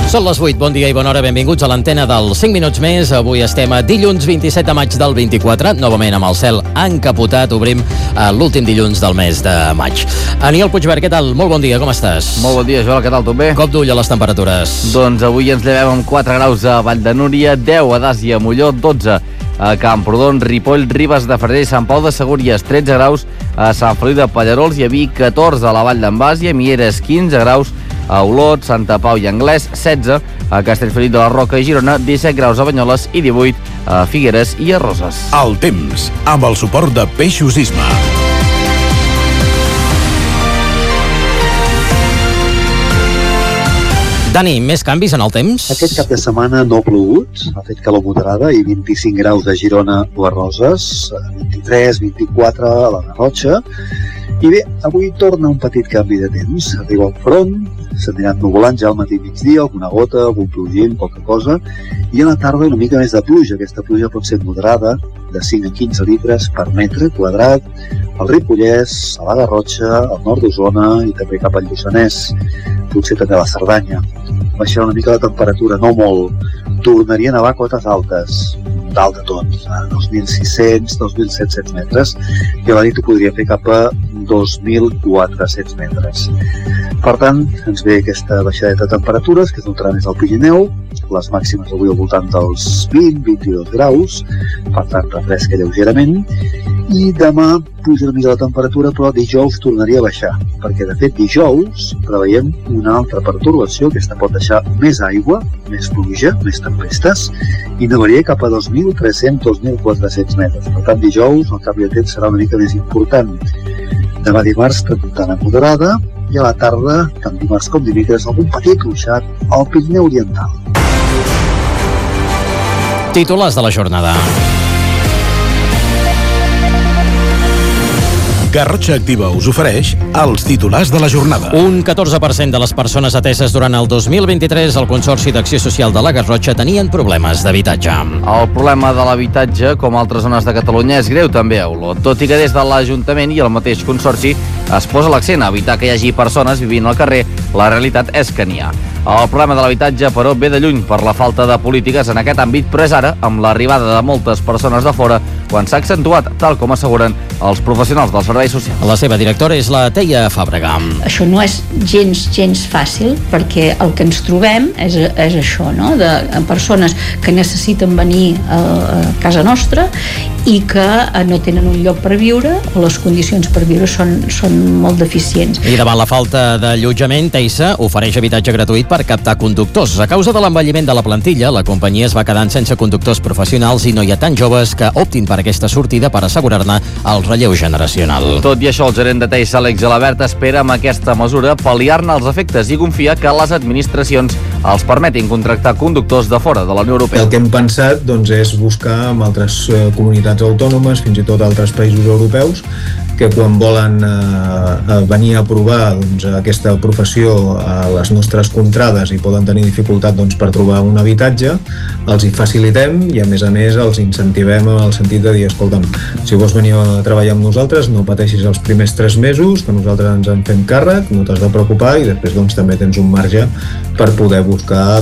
Són les 8, bon dia i bona hora, benvinguts a l'antena del 5 minuts més. Avui estem a dilluns 27 de maig del 24, novament amb el cel encapotat. Obrim l'últim dilluns del mes de maig. Aniol Puigvert, què tal? Molt bon dia, com estàs? Molt bon dia, Joel, què tal? Tot bé? Cop d'ull a les temperatures. Doncs avui ens llevem amb 4 graus a Vall de Núria, 10 a Dàs i a Molló, 12 a Camprodon, Ripoll, Ribes de Freser i Sant Pau de Segúries, 13 graus a Sant Feliu de Pallerols i a Vic, 14 a la Vall d'en Bas i a Mieres, 15 graus a Olot, Santa Pau i Anglès, 16 a Castellfollit de la Roca i Girona, 17 graus a Banyoles i 18 a Figueres i a Roses. El temps, amb el suport de Peixos Isma. Dani, més canvis en el temps? Aquest cap de setmana no ha plogut, ha fet calor moderada i 25 graus a Girona o a Roses, 23, 24 a la Garrotxa. I bé, avui torna un petit canvi de temps. Arriba el front, s'aniran nuvolant ja al matí migdia, alguna gota, algun plogim, poca cosa, i a la tarda una mica més de pluja. Aquesta pluja pot ser moderada, de 5 a 15 litres per metre quadrat, al Ripollès, a la Garrotxa, al nord d'Osona i també cap al Lluçanès, potser també a la Cerdanya. Baixarà una mica la temperatura, no molt. Tornaria a nevar cotes altes, dalt de tot, a 2.600, 2.700 metres, i a la nit ho podria fer cap a 2.400 metres. Per tant, ens ve aquesta baixada de temperatures, que es notarà més al Pirineu, les màximes avui al voltant dels 20-22 graus, per tant refresca lleugerament, i demà puja una mica la temperatura, però dijous tornaria a baixar, perquè de fet dijous preveiem una altra pertorbació, aquesta pot deixar més aigua, més pluja, més tempestes, i nevaria cap a 2.300-2.400 metres. Per tant, dijous el canvi de temps serà una mica més important. Demà dimarts tramuntana moderada, i a la tarda, tant dimarts com dimecres, algun petit ruixat al Pirineu Oriental. Titulars de la jornada. Garrotxa Activa us ofereix els titulars de la jornada. Un 14% de les persones ateses durant el 2023 al Consorci d'Acció Social de la Garrotxa tenien problemes d'habitatge. El problema de l'habitatge, com altres zones de Catalunya, és greu també a Olot, tot i que des de l'Ajuntament i el mateix Consorci es posa l'accent a evitar que hi hagi persones vivint al carrer, la realitat és que n'hi ha. El problema de l'habitatge, però, ve de lluny per la falta de polítiques en aquest àmbit, però és ara, amb l'arribada de moltes persones de fora, quan s'ha accentuat, tal com asseguren els professionals dels serveis socials. La seva directora és la Teia Fàbrega. Això no és gens fàcil, perquè el que ens trobem és això, no? De persones que necessiten venir a casa nostra i que no tenen un lloc per viure, o les condicions per viure són molt deficients. I davant la falta d'allotjament, Teisa ofereix habitatge gratuït per captar conductors. A causa de l'envelliment de la plantilla, la companyia es va quedant sense conductors professionals i no hi ha tants joves que optin per aquesta sortida per assegurar-ne el relleu generacional. Tot i això, el gerent de Teisa, Àlex Gelabert, espera amb aquesta mesura pal·liar-ne els efectes i confia que les administracions els permetin contractar conductors de fora de la Unió Europea. El que hem pensat és buscar amb altres comunitats autònomes, fins i tot altres països europeus, que quan volen venir a provar aquesta professió a les nostres contrades i poden tenir dificultat per trobar un habitatge, els hi facilitem i a més els incentivem en el sentit de dir, escolta'm, si vols venir a treballar amb nosaltres no pateixis els primers 3 mesos, que nosaltres ens en fem càrrec, no t'has de preocupar i després també tens un marge per poder buscar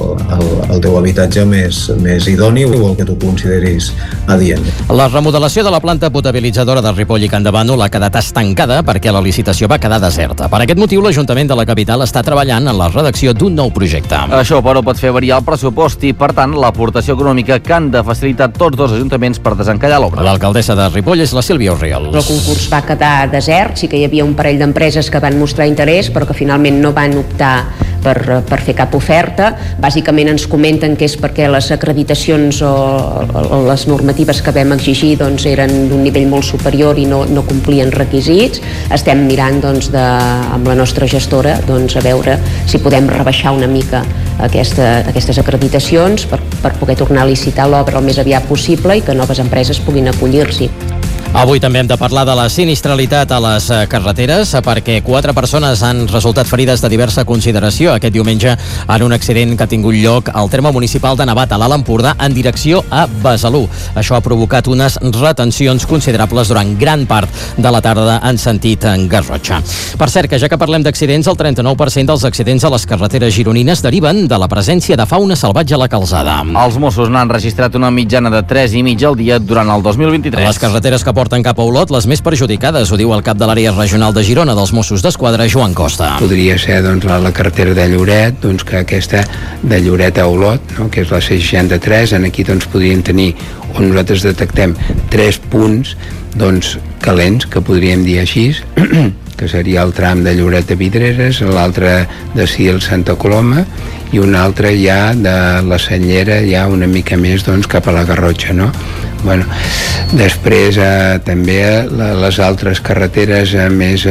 el teu habitatge més idoni o el que tu consideris adient. La remodelació de la planta potabilitzadora de Ripoll i Can de Bànol ha quedat estancada perquè la licitació va quedar deserta. Per aquest motiu, l'Ajuntament de la capital està treballant en la redacció d'un nou projecte. Això, però, pot fer variar el pressupost i, per tant, l'aportació econòmica que han de facilitar tots dos ajuntaments per desencallar l'obra. L'alcaldessa de Ripoll és la Sílvia Orriols. El concurs va quedar desert, sí que hi havia un parell d'empreses que van mostrar interès, però que finalment no van optar per fer cap oferta. Bàsicament ens comenten que és perquè les acreditacions o les normatives que vam exigir eren d'un nivell molt superior i no complien requisits. Estem mirant amb la nostra gestora a veure si podem rebaixar una mica aquestes acreditacions per poder tornar a licitar l'obra el més aviat possible i que noves empreses puguin acollir-s'hi. Avui també hem de parlar de la sinistralitat a les carreteres perquè 4 persones han resultat ferides de diversa consideració aquest diumenge en un accident que ha tingut lloc al terme municipal de Navata, a l'Alt Empordà, en direcció a Besalú. Això ha provocat unes retencions considerables durant gran part de la tarda en sentit Garrotxa. Per cert, que ja que parlem d'accidents, el 39% dels accidents a les carreteres gironines deriven de la presència de fauna salvatge a la calzada. Els Mossos n'han registrat una mitjana de 3,5 al dia durant el 2023. Les carreteres que porten cap a Olot, les més perjudicades, ho diu el cap de l'àrea regional de Girona dels Mossos d'Esquadra, Joan Costa. Podria ser la carretera de Lloret, que aquesta de Lloret a Olot, que és la C63, aquí podrien tenir, on nosaltres detectem 3 punts calents, que podríem dir així, que seria el tram de Lloret a Vidreres, l'altre de Sil Santa Coloma i un altre ja de la Cellera, ja una mica més cap a la Garrotxa, no? Bueno, després també les altres carreteres més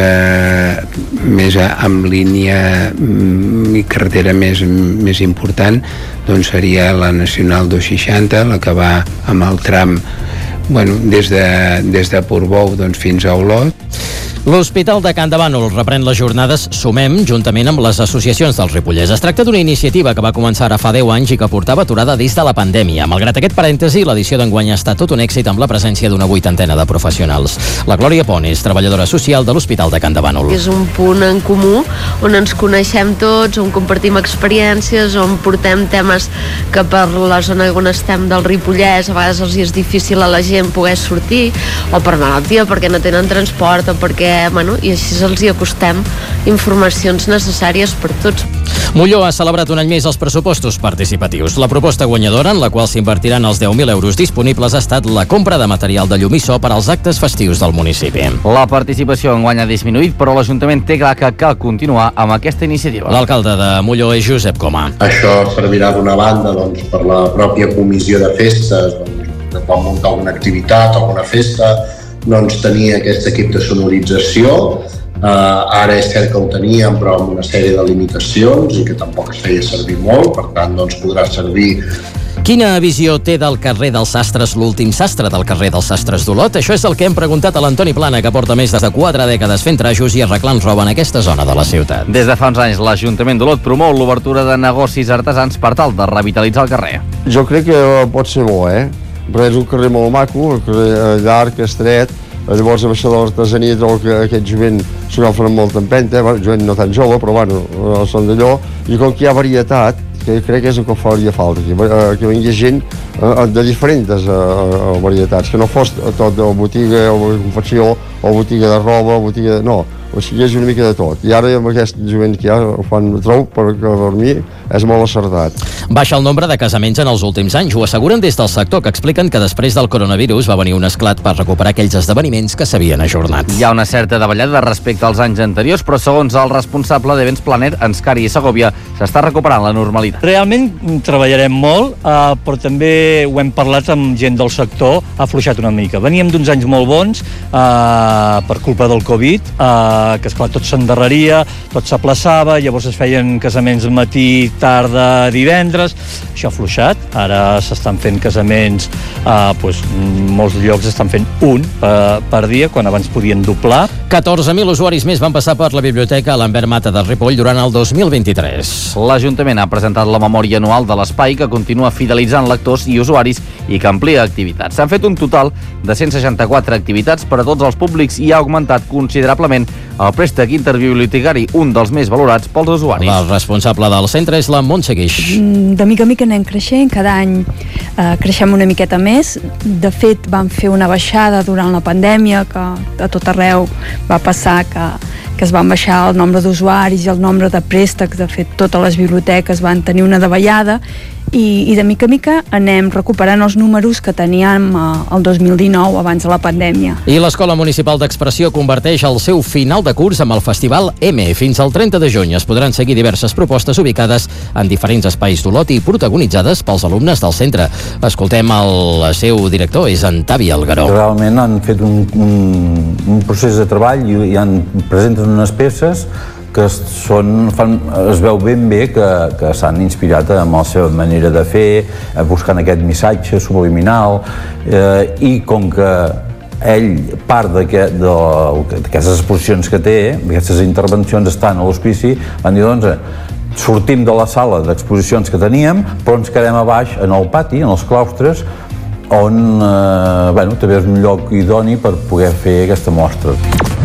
amb línia i carretera més important seria la Nacional 260, la que va amb el tram des de Portbou fins a Olot. L'Hospital de Can de Bànol reprèn les jornades Sumem juntament amb les associacions del Ripollès. Es tracta d'una iniciativa que va començar ara fa 10 anys i que portava aturada des de la pandèmia. Malgrat aquest parèntesi, l'edició d'enguany ha estat tot un èxit amb la presència d'una 80ena de professionals. La Glòria Pont és treballadora social de l'Hospital de Can de Bànol. És un punt en comú on ens coneixem tots, on compartim experiències, on portem temes que per la zona on estem del Ripollès a vegades els és difícil a la gent poder sortir, o per malaltia, perquè no tenen transport, o perquè i així els hi acostem informacions necessàries per tots. Molló ha celebrat un any més els pressupostos participatius. La proposta guanyadora, en la qual s'invertiran els 10.000 euros disponibles, ha estat la compra de material de llum i so per als actes festius del municipi. La participació enguany ha disminuït, però l'Ajuntament té clar que cal continuar amb aquesta iniciativa. L'alcalde de Molló és Josep Coma. Això servirà d'una banda per la pròpia comissió de festes, que pot muntar alguna activitat, alguna festa, tenir aquest equip de sonorització. Ara és cert que ho teníem, però amb una sèrie de limitacions i que tampoc es feia servir molt, per tant podrà servir. Quina visió té del carrer dels Sastres l'últim sastre del carrer dels Sastres d'Olot? Això és el que hem preguntat a l'Antoni Plana, que porta més de 4 dècades fent trajos i arreglant roba en aquesta zona de la ciutat. Des de fa uns anys, l'Ajuntament d'Olot promou l'obertura de negocis artesans per tal de revitalitzar el carrer. Jo crec que pot ser bo, perquè és un carrer molt maco, un carrer llarg, estret. Llavors amb això de l'artesania trobo que aquest jovent s'ho agafen amb molta empenta, jovent no tan jove, però són d'allò, i com que hi ha varietat, que crec que és el que faria falta, que vingui gent de diferents varietats, que no fos tot de botiga o confecció o botiga de roba, no, o sigui, és una mica de tot. I ara amb aquest jovent que hi ha, trobo perquè per mi és molt acertat. Baixa el nombre de casaments en els últims anys, ho asseguren des del sector, que expliquen que després del coronavirus va venir un esclat per recuperar aquells esdeveniments que s'havien ajornat. Hi ha una certa davallada respecte als anys anteriors, però segons el responsable d'Events Planet, Enscari i Segovia, s'està recuperant la normalitat. Realment treballarem molt, però també ho hem parlat amb gent del sector, ha afluixat una mica. Veníem d'uns anys molt bons per culpa del Covid, que esclar tot s'endarreria, tot s'aplaçava, llavors es feien casaments matí, tarda, divendres, això ha afluixat, ara s'estan fent casaments, molts llocs estan fent un per dia, quan abans podien doblar. 14.000 usuaris més van passar per la biblioteca a l'Envert Mata de Ripoll durant el 2023. L'Ajuntament ha presentat la memòria anual de l'espai, que continua fidelitzant lectors i usuaris i que amplia activitats. S'han fet un total de 164 activitats per a tots els públics i ha augmentat considerablement el préstec interbibliotecari, un dels més valorats pels usuaris. La responsable del centre és la Montse Guix. De mica en mica anem creixent, cada any creixem una miqueta més. De fet, vam fer una baixada durant la pandèmia, que a tot arreu va passar que es van baixar el nombre d'usuaris i el nombre de préstecs. De fet, totes les biblioteques van tenir una davallada i de mica en mica anem recuperant els números que teníem el 2019, abans de la pandèmia. I l'Escola Municipal d'Expressió converteix el seu final de curs amb el Festival M. Fins al 30 de juny es podran seguir diverses propostes ubicades en diferents espais d'Olot i protagonitzades pels alumnes del centre. Escoltem el seu director, és en Tavi Algaró. Realment han fet un procés de treball i presenten unes peces que es veu ben bé que s'han inspirat amb la seva manera de fer, buscant aquest missatge subliminal, i com que ell, part d'aquestes exposicions que té, aquestes intervencions estan a l'hospici, van dir, doncs, sortim de la sala d'exposicions que teníem, però ens quedem a baix, en el pati, en els claustres, on també és un lloc idoni per poder fer aquesta mostra.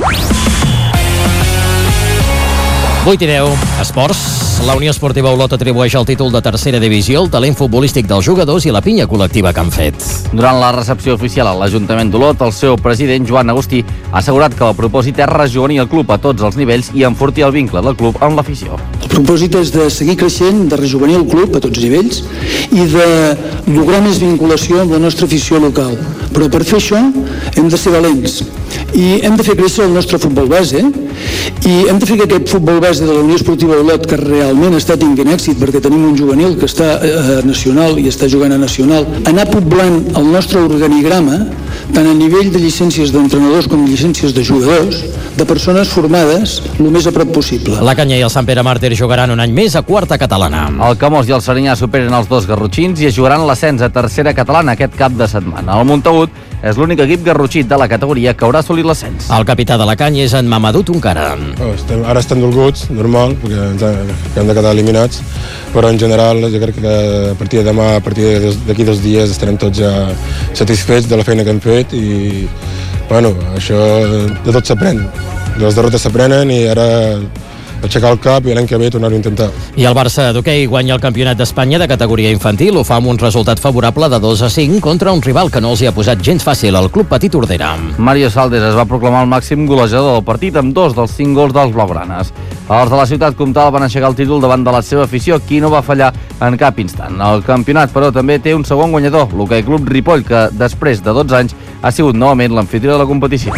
8:10, esports. La Unió Esportiva Olot atribueix el títol de tercera divisió al talent futbolístic dels jugadors i la pinya col·lectiva que han fet. Durant la recepció oficial a l'Ajuntament d'Olot, el seu president, Joan Agustí, ha assegurat que el propòsit és rejovenir el club a tots els nivells i enfortir el vincle del club amb l'afició. El propòsit és de seguir creixent, de rejovenir el club a tots nivells i de lograr més vinculació amb la nostra afició local. Però per fer això hem de ser valents i hem de fer créixer el nostre futbol base i hem de fer que aquest futbol base de la Unió Esportiva Olot, que realment està tinguent èxit perquè tenim un juvenil que està nacional i està jugant a nacional, anar poblant el nostre organigrama tant a nivell de llicències d'entrenadors com llicències de jugadors, de persones formades el més a prop possible. La Canya i el Sant Pere Màrtir jugaran un any més a quarta catalana. El Camós i el Serinyà superen els dos garrotxins i es jugaran l'ascens a tercera catalana aquest cap de setmana. El Montagut és l'únic equip garrotxit de la categoria que haurà assolit l'ascens. El capità de la Canya és en Mamadou Tunkara. Ara estem dolguts, normal, perquè hem de quedar eliminats, però en general jo crec que a partir de demà, a partir d'aquí 2 dies estarem tots ja satisfets de la feina que hem fet i això de tot s'aprèn. Les derrotes s'aprenen i ara aixecar el cap i l'any que ve tornar-ho a intentar. I el Barça d'hoquei guanya el Campionat d'Espanya de categoria infantil. Ho fa amb un resultat favorable de 2-5 contra un rival que no els hi ha posat gens fàcil, el Club Petit Tordera. Mario Saldes es va proclamar el màxim golejador del partit amb 2 dels 5 gols dels blaugranes. Els de la ciutat comtal van aixecar el títol davant de la seva afició, qui no va fallar en cap instant. El campionat, però, també té un segon guanyador, l'Hoquei Club Ripoll, que després de 12 anys ha sigut novament l'amfitrió de la competició.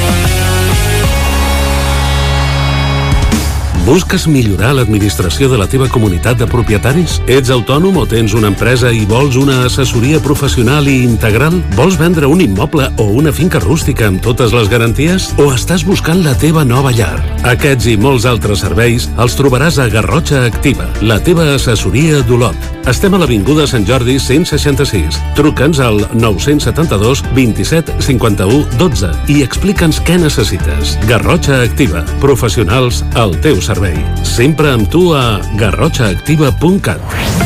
Busques millorar l'administració de la teva comunitat de propietaris? Ets autònom o tens una empresa i vols una assessoria professional i integral? Vols vendre un immoble o una finca rústica amb totes les garanties? O estàs buscant la teva nova llar? Aquests i molts altres serveis els trobaràs a Garrotxa Activa, la teva assessoria d'Olot. Estem a l'Avinguda Sant Jordi 166. Truca'ns al 972 27 51 12 i explica'ns què necessites. Garrotxa Activa, professionals al teu servei. Sempre amb tu a garrotxaactiva.cat.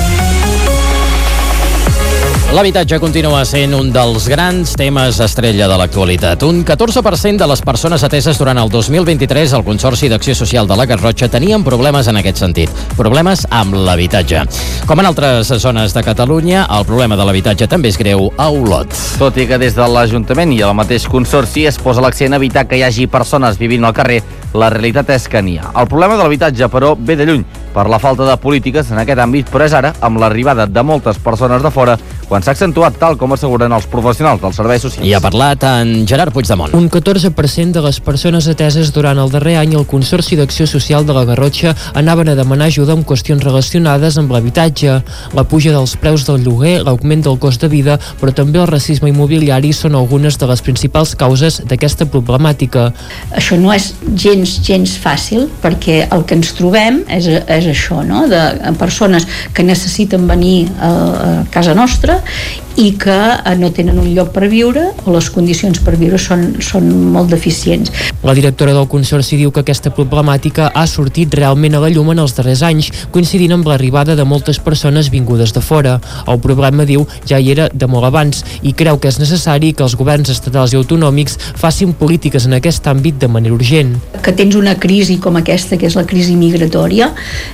L'habitatge continua sent un dels grans temes estrella de l'actualitat. Un 14% de les persones ateses durant el 2023 al Consorci d'Acció Social de la Garrotxa tenien problemes en aquest sentit. Problemes amb l'habitatge. Com en altres zones de Catalunya, el problema de l'habitatge també és greu a Olot. Tot i que des de l'Ajuntament i el mateix Consorci es posa l'accent a evitar que hi hagi persones vivint al carrer, la realitat és que n'hi ha. El problema de l'habitatge, però, ve de lluny per la falta de polítiques en aquest àmbit, però és ara, amb l'arribada de moltes persones de fora, quan s'ha accentuat, tal com asseguren els professionals dels serveis socials. I ha parlat en Gerard Puigdemont. Un 14% de les persones ateses durant el darrer any al Consorci d'Acció Social de la Garrotxa anaven a demanar ajuda amb qüestions relacionades amb l'habitatge. La puja dels preus del lloguer, l'augment del cost de vida, però també el racisme immobiliari són algunes de les principals causes d'aquesta problemàtica. Això no és gens fàcil, perquè el que ens trobem és això, no? De persones que necessiten venir a casa nostra i que no tenen un lloc per viure o les condicions per viure són molt deficients. La directora del Consorci diu que aquesta problemàtica ha sortit realment a la llum en els darrers anys, coincidint amb l'arribada de moltes persones vingudes de fora. El problema, diu, ja hi era de molt abans i creu que és necessari que els governs estatals i autonòmics facin polítiques en aquest àmbit de manera urgent. Que tens una crisi com aquesta, que és la crisi migratòria,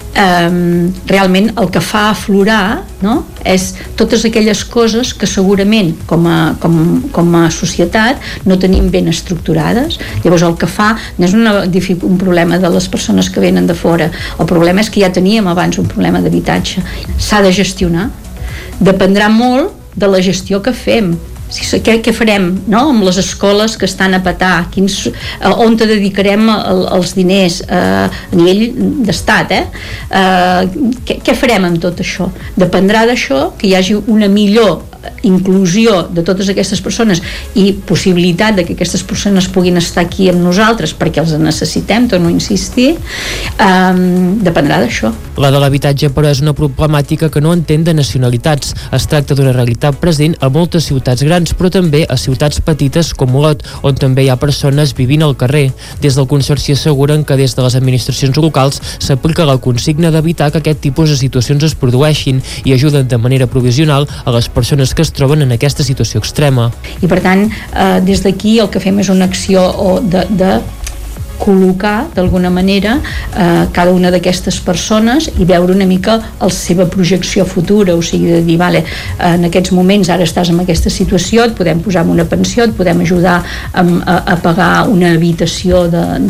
realment el que fa aflorar, no?, és totes aquelles coses que segurament com a societat no tenim ben estructurades. Llavors el que fa no és un problema de les persones que venen de fora, el problema és que ja teníem abans un problema d'habitatge. S'ha de gestionar, dependrà molt de la gestió que fem. Què farem, no?, amb les escoles que estan a petar, on te dedicarem els diners a nivell d'estat, què farem amb tot això? Dependrà d'això, que hi hagi una millor inclusió de totes aquestes persones i possibilitat de que aquestes persones puguin estar aquí amb nosaltres perquè els necessitem, torno a insistir, dependrà d'això. La de l'habitatge, però, és una problemàtica que no entén de nacionalitats. Es tracta d'una realitat present a moltes ciutats grans, però també a ciutats petites com Olot, on també hi ha persones vivint al carrer. Des del Consorci asseguren que des de les administracions locals s'aplica la consigna d'evitar que aquest tipus de situacions es produeixin i ajuden de manera provisional a les persones que es troben en aquesta situació extrema. I per tant, des d'aquí el que fem és una acció de col·locar d'alguna manera cada una d'aquestes persones i veure una mica la seva projecció futura, o sigui, de dir, vale, en aquests moments ara estàs en aquesta situació, et podem posar en una pensió, et podem ajudar a pagar una habitació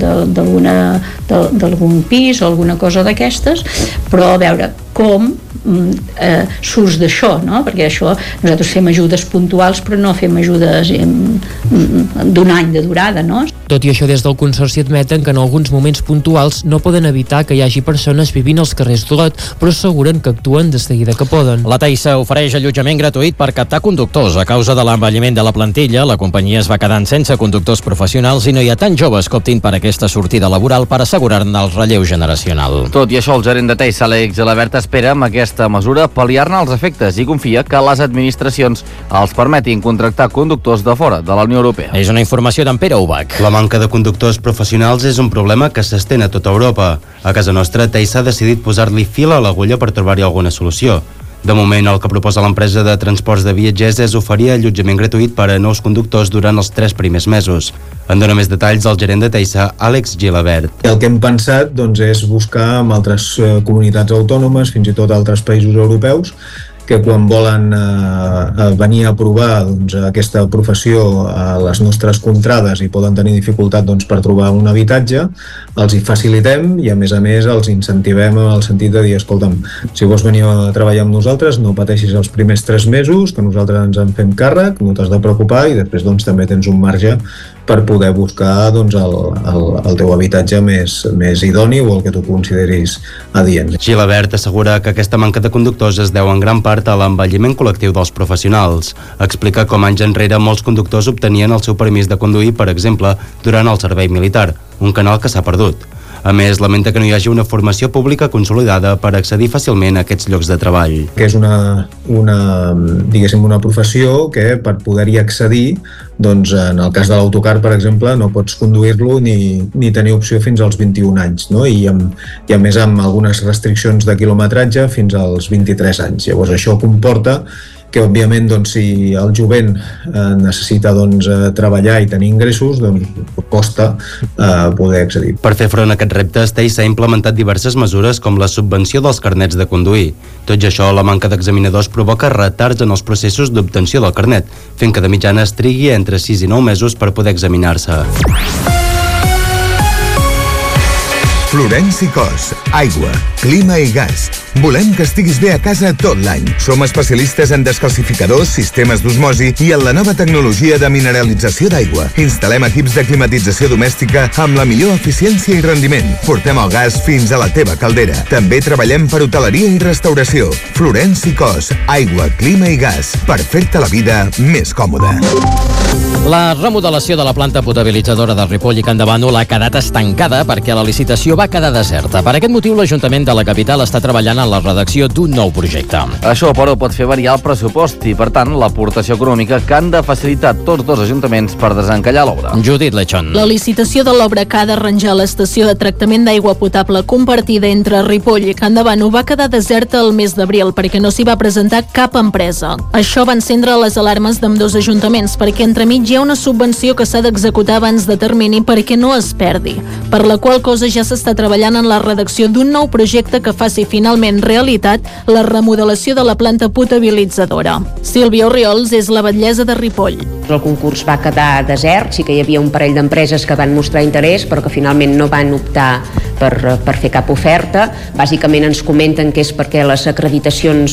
d'algun pis o alguna cosa d'aquestes, però a veure com surts d'això, no? Perquè això, nosaltres fem ajudes puntuals però no fem ajudes d'un any de durada, no? Tot i això, des del Consorci admeten que en alguns moments puntuals no poden evitar que hi hagi persones vivint als carrers d'Olot, però asseguren que actuen de seguida que poden. La Taissa ofereix allotjament gratuït per captar conductors. A causa de l'envelliment de la plantilla, la companyia es va quedant sense conductors professionals i no hi ha tants joves que optin per aquesta sortida laboral per assegurar-ne el relleu generacional. Tot i això, el gerent de Taissa, Àlex Gilabert, espera amb aquesta mesura pal·liar-ne els efectes i confia que les administracions els permetin contractar conductors de fora de la Unió Europea. És una informació d'en Pere Ubach. La manca de conductors professionals és un problema que s'estén a tota Europa. A casa nostra, Taissa ha decidit posar-li fil a l'agulla per trobar-hi alguna solució. De moment, el que proposa l'empresa de transports de viatgers és oferir allotjament gratuït per a nous conductors durant els 3 primers mesos. En dona més detalls el gerent de Taissa, Àlex Gilabert. El que hem pensat és buscar amb altres comunitats autònomes, fins i tot altres països europeus, que quan volen venir a provar aquesta professió a les nostres contrades i poden tenir dificultat per trobar un habitatge, els hi facilitem i a més els incentivem en el sentit de dir, escolta'm, si vols venir a treballar amb nosaltres no pateixis els primers 3 mesos, que nosaltres ens en fem càrrec, no t'has de preocupar i després també tens un marge per poder buscar el teu habitatge més idoni o el que tu consideris adient. Gilabert assegura que aquesta manca de conductors es deu en gran part a l'envelliment col·lectiu dels professionals. Explica com anys enrere molts conductors obtenien el seu permís de conduir, per exemple, durant el servei militar, un canal que s'ha perdut. A més, lamenta que no hi hagi una formació pública consolidada per accedir fàcilment a aquests llocs de treball. Que és una professió que per poder-hi accedir, en el cas de l'autocar, per exemple, no pots conduir-lo ni tenir opció fins als 21 anys, no? I a més amb algunes restriccions de quilometratge fins als 23 anys. Llavors això comporta que òbviament si el jovent necessita treballar i tenir ingressos, costa poder accedir. Per fer front a aquests reptes, Taissa ha implementat diverses mesures com la subvenció dels carnets de conduir. Tot i això, la manca d'examinadors provoca retards en els processos d'obtenció del carnet, fent que de mitjana es trigui entre 6 i 9 mesos per poder examinar-se. Florenci Cos, aigua, clima i gas. Volem que estiguis bé a casa tot l'any. Som especialistes en descalcificadors, sistemes d'osmosi i en la nova tecnologia de mineralització d'aigua. Instal·lem equips de climatització domèstica amb la millor eficiència i rendiment. Portem el gas fins a la teva caldera. També treballem per hoteleria i restauració. Florenci Cos, aigua, clima i gas. Per fer-te la vida més còmoda. La remodelació de la planta potabilitzadora de Ripoll i Can de Bànol ha quedat estancada perquè la licitació va quedar deserta. Per aquest motiu, l'Ajuntament de la capital està treballant en la redacció d'un nou projecte. Això, però, pot fer variar el pressupost i, per tant, l'aportació econòmica que han de facilitar tots dos ajuntaments per desencallar l'obra. Judit Lechón. La licitació de l'obra que ha d'arranjar l'estació de tractament d'aigua potable compartida entre Ripoll i Can de Bànol va quedar deserta el mes d'abril perquè no s'hi va presentar cap empresa. Això va encendre les alarmes d'ambdós ajuntaments perquè entremig hi ha una subvenció que s'ha d'executar abans de termini perquè no es perdi, per la qual cosa ja s'està treballant en la redacció d'un nou projecte que faci finalment realitat la remodelació de la planta potabilitzadora. Sílvia Orriols és la batllessa de Ripoll. El concurs va quedar desert, sí que hi havia un parell d'empreses que van mostrar interès, però que finalment no van optar per fer cap oferta. Bàsicament ens comenten que és perquè les acreditacions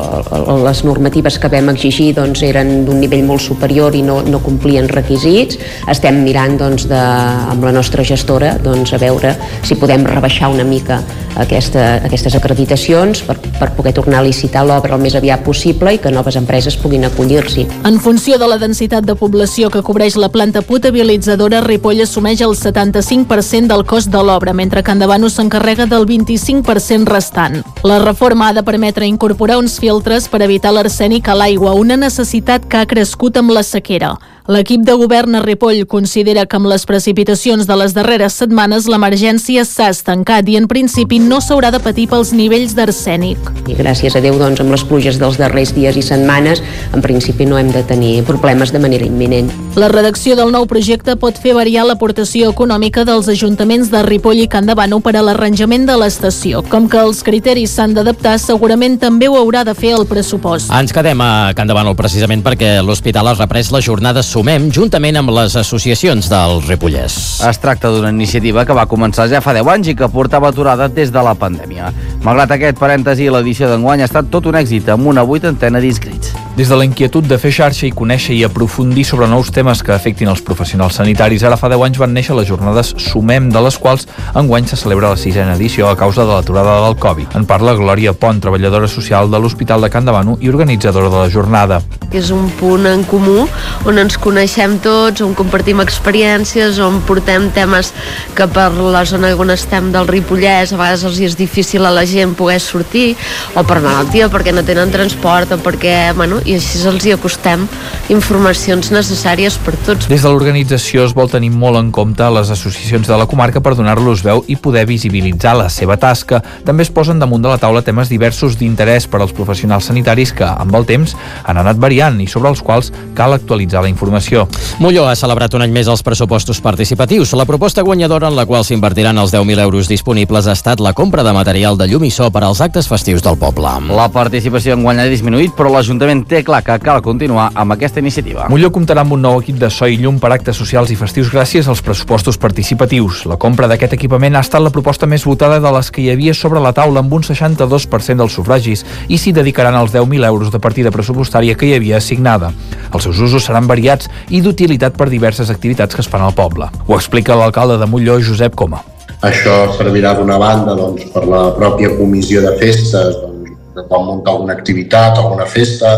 o les normatives que vam exigir doncs, eren d'un nivell molt superior i no complien requisits. Estem mirant doncs, amb la nostra gestora doncs, a veure si podem rebaixar una mica aquestes acreditacions per poder tornar a licitar l'obra el més aviat possible i que noves empreses puguin acollir-s'hi. En funció de la densitat de població que cobreix la planta potabilitzadora, Ripoll assumeix el 75% del cost de l'obra, mentre que Endavant s'encarrega del 25% restant. La reforma ha de permetre incorporar uns filtres per evitar l'arsènic a l'aigua, una necessitat que ha crescut amb la sequera. L'equip de govern a Ripoll considera que amb les precipitacions de les darreres setmanes l'emergència s'ha estancat i en principi no s'haurà de patir pels nivells d'arsènic. I gràcies a Déu, doncs, amb les pluges dels darrers dies i setmanes, en principi no hem de tenir problemes de manera imminent. La redacció del nou projecte pot fer variar l'aportació econòmica dels ajuntaments de Ripoll i Campdevànol per a l'arranjament de l'estació. Com que els criteris s'han d'adaptar, segurament també ho haurà de fer el pressupost. Ens quedem a Campdevànol precisament perquè l'hospital ha reprès la jornada Sumem juntament amb les associacions del Ripollès. Es tracta d'una iniciativa que va començar ja fa 10 anys i que portava aturada des de la pandèmia. Malgrat aquest parèntesi, l'edició d'enguany ha estat tot un èxit, amb una 80ena d'inscrits. Des de la inquietud de fer xarxa i conèixer i aprofundir sobre nous temes que afectin els professionals sanitaris, ara fa 10 anys van néixer les jornades Sumem, de les quals enguany se celebra la 6ª edició a causa de l'aturada del Covid. En parla Glòria Pont, treballadora social de l'Hospital de Campdevànol i organitzadora de la jornada. És un punt en comú on ens coneixem tots, on compartim experiències, on portem temes que per la zona on estem del Ripollès a vegades els és difícil a la gent poder sortir, o per malaltia, perquè no tenen transport, o perquè, i així els hi acostem informacions necessàries per tots. Des de l'organització es vol tenir molt en compte les associacions de la comarca per donar-los veu i poder visibilitzar la seva tasca. També es posen damunt de la taula temes diversos d'interès per als professionals sanitaris que, amb el temps, han anat variant i sobre els quals cal actualitzar la informació. Molló ha celebrat un any més els pressupostos participatius. La proposta guanyadora en la qual s'invertiran els 10.000 euros disponibles ha estat la compra de material de llum i so per als actes festius del poble. La participació enguany ha disminuït, però l'Ajuntament té clar que cal continuar amb aquesta iniciativa. Molló comptarà amb un nou equip de so i llum per actes socials i festius gràcies als pressupostos participatius. La compra d'aquest equipament ha estat la proposta més votada de les que hi havia sobre la taula, amb un 62% dels sufragis, i s'hi dedicaran els 10.000 euros de partida pressupostària que hi havia assignada. Els seus usos seran variats i d'utilitat per diverses activitats que es fan al poble. Ho explica l'alcalde de Molló, Josep Coma. Això servirà d'una banda per la pròpia comissió de festes, que quan munta alguna activitat, alguna festa,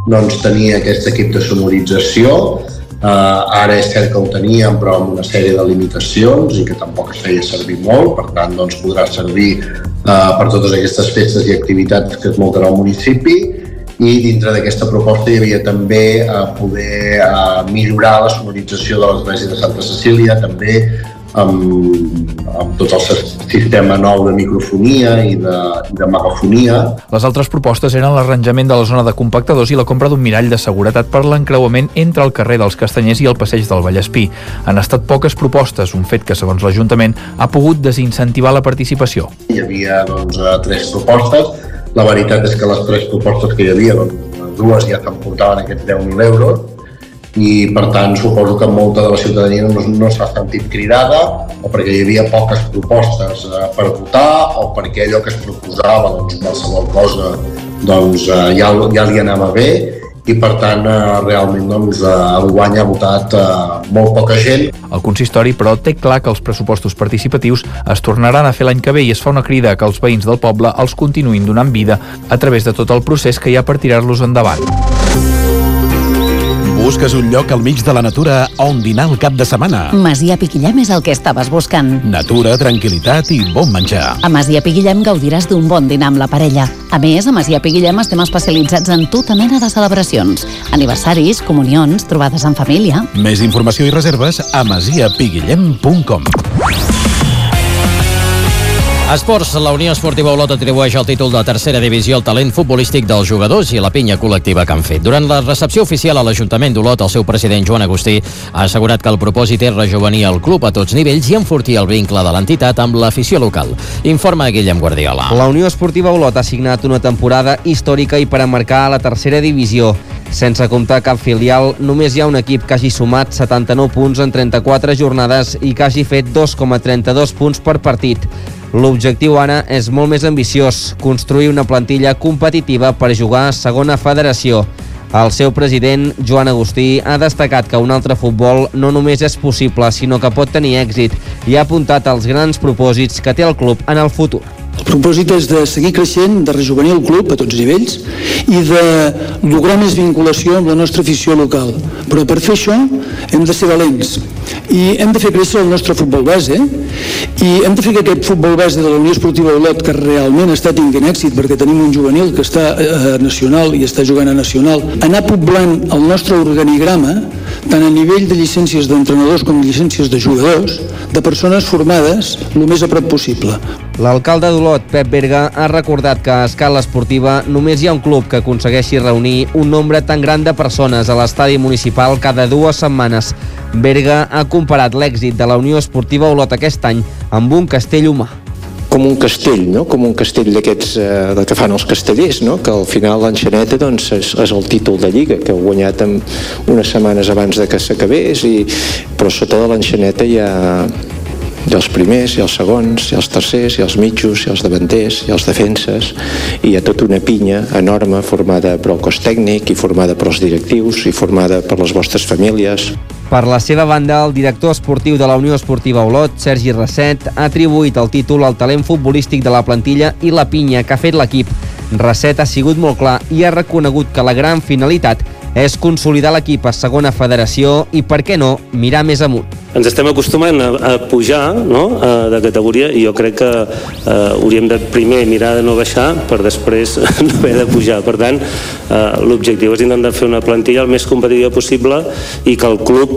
tenir aquest equip de sonorització. Ara és cert que ho teníem, però amb una sèrie de limitacions i que tampoc es feia servir molt, per tant podrà servir per totes aquestes festes i activitats que es munten al municipi. I dintre d'aquesta proposta hi havia també poder millorar la sonorització de l'església de Santa Cecília, també amb tot el sistema nou de microfonia i de megafonia. Les altres propostes eren l'arranjament de la zona de compactadors i la compra d'un mirall de seguretat per l'encreuament entre el carrer dels Castanyers i el passeig del Vallespí. Han estat poques propostes, un fet que, segons l'Ajuntament, ha pogut desincentivar la participació. Hi havia 3 propostes. La veritat és que les 3 propostes que hi havia, dues ja s'emportaven aquests 10.000 euros, i per tant suposo que molta de la ciutadania no s'ha sentit cridada, o perquè hi havia poques propostes per votar, o perquè allò que es proposava, qualsevol cosa, ja li anava bé, i per tant realment el guany ha votat molt poca gent. El consistori, però, té clar que els pressupostos participatius es tornaran a fer l'any que ve i es fa una crida que els veïns del poble els continuïn donant vida a través de tot el procés que hi ha per tirar-los endavant. Busques un lloc al mig de la natura on dinar el cap de setmana? Masia Piquillem és el que estaves buscant. Natura, tranquil·litat i bon menjar. A Masia Piquillem gaudiràs d'un bon dinar amb la parella. A més, a Masia Piquillem estem especialitzats en tota mena de celebracions. Aniversaris, comunions, trobades en família. Més informació i reserves a masiapiguillem.com. Esports, la Unió Esportiva Olot atribueix el títol de tercera divisió al talent futbolístic dels jugadors i la pinya col·lectiva que han fet. Durant la recepció oficial a l'Ajuntament d'Olot, el seu president Joan Agustí ha assegurat que el propòsit és rejovenir el club a tots nivells i enfortir el vincle de l'entitat amb l'afició local. Informa Guillem Guardiola. La Unió Esportiva Olot ha signat una temporada històrica i per emmarcar la tercera divisió. Sense comptar cap filial, només hi ha un equip que hagi sumat 79 punts en 34 jornades i que hagi fet 2,32 punts per partit. L'objectiu ara és molt més ambiciós, construir una plantilla competitiva per jugar a segona federació. El seu president, Joan Agustí, ha destacat que un altre futbol no només és possible, sinó que pot tenir èxit i ha apuntat als grans propòsits que té el club en el futur. El propòsit és de seguir creixent, de rejuvenir el club a tots nivells i de lograr més vinculació amb la nostra afició local. Però per fer això hem de ser valents i hem de fer créixer el nostre futbol base i hem de fer que aquest futbol base de la Unió Esportiva Olot, que realment està tinguent èxit perquè tenim un juvenil que està a nacional i està jugant a nacional, anar poblant el nostre organigrama tant a nivell de llicències d'entrenadors com de llicències de jugadors, de persones formades el més a prop possible. L'alcalde d'Olot, Pep Berga, ha recordat que a escala esportiva només hi ha un club que aconsegueixi reunir un nombre tan gran de persones a l'estadi municipal cada 2 setmanes. Berga ha comparat l'èxit de la Unió Esportiva Olot aquest any amb un castell humà. Com un castell, no? Com un castell d'aquests que fan els castellers, no? Que al final l'enxaneta doncs, és el títol de Lliga, que heu guanyat unes setmanes abans de que s'acabés, però sota de l'enxaneta hi ha els primers, hi ha els segons, hi ha els tercers, hi ha els mitjos, hi ha els davanters, hi ha els defenses, i hi ha tota una pinya enorme formada per el cos tècnic i formada per els directius i formada per les vostres famílies. Per la seva banda, el director esportiu de la Unió Esportiva Olot, Sergi Rasset, ha atribuït el títol al talent futbolístic de la plantilla i la pinya que ha fet l'equip. Rasset ha sigut molt clar i ha reconegut que la gran finalitat és consolidar l'equip a segona federació i, per què no, mirar més amunt. Ens estem acostumant a pujar, no?, de categoria, i jo crec que hauríem de primer mirar de no baixar per després no haver de pujar. Per tant, l'objectiu és intentar fer una plantilla el més competitiva possible i que el club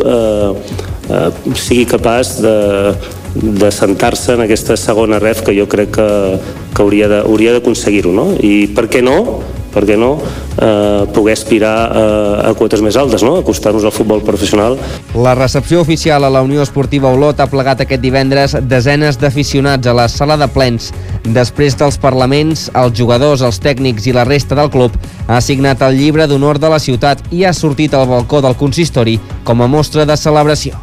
sigui capaç de sentar-se en aquesta segona ref que jo crec que hauria d'aconseguir-ho, no? I per què no poder aspirar a quotes més altes, no? Acostar-nos al futbol professional. La recepció oficial a la Unió Esportiva Olot ha plegat aquest divendres desenes d'aficionats a la sala de plens. Després dels parlaments, els jugadors, els tècnics i la resta del club ha signat el llibre d'honor de la ciutat i ha sortit al balcó del consistori com a mostra de celebració.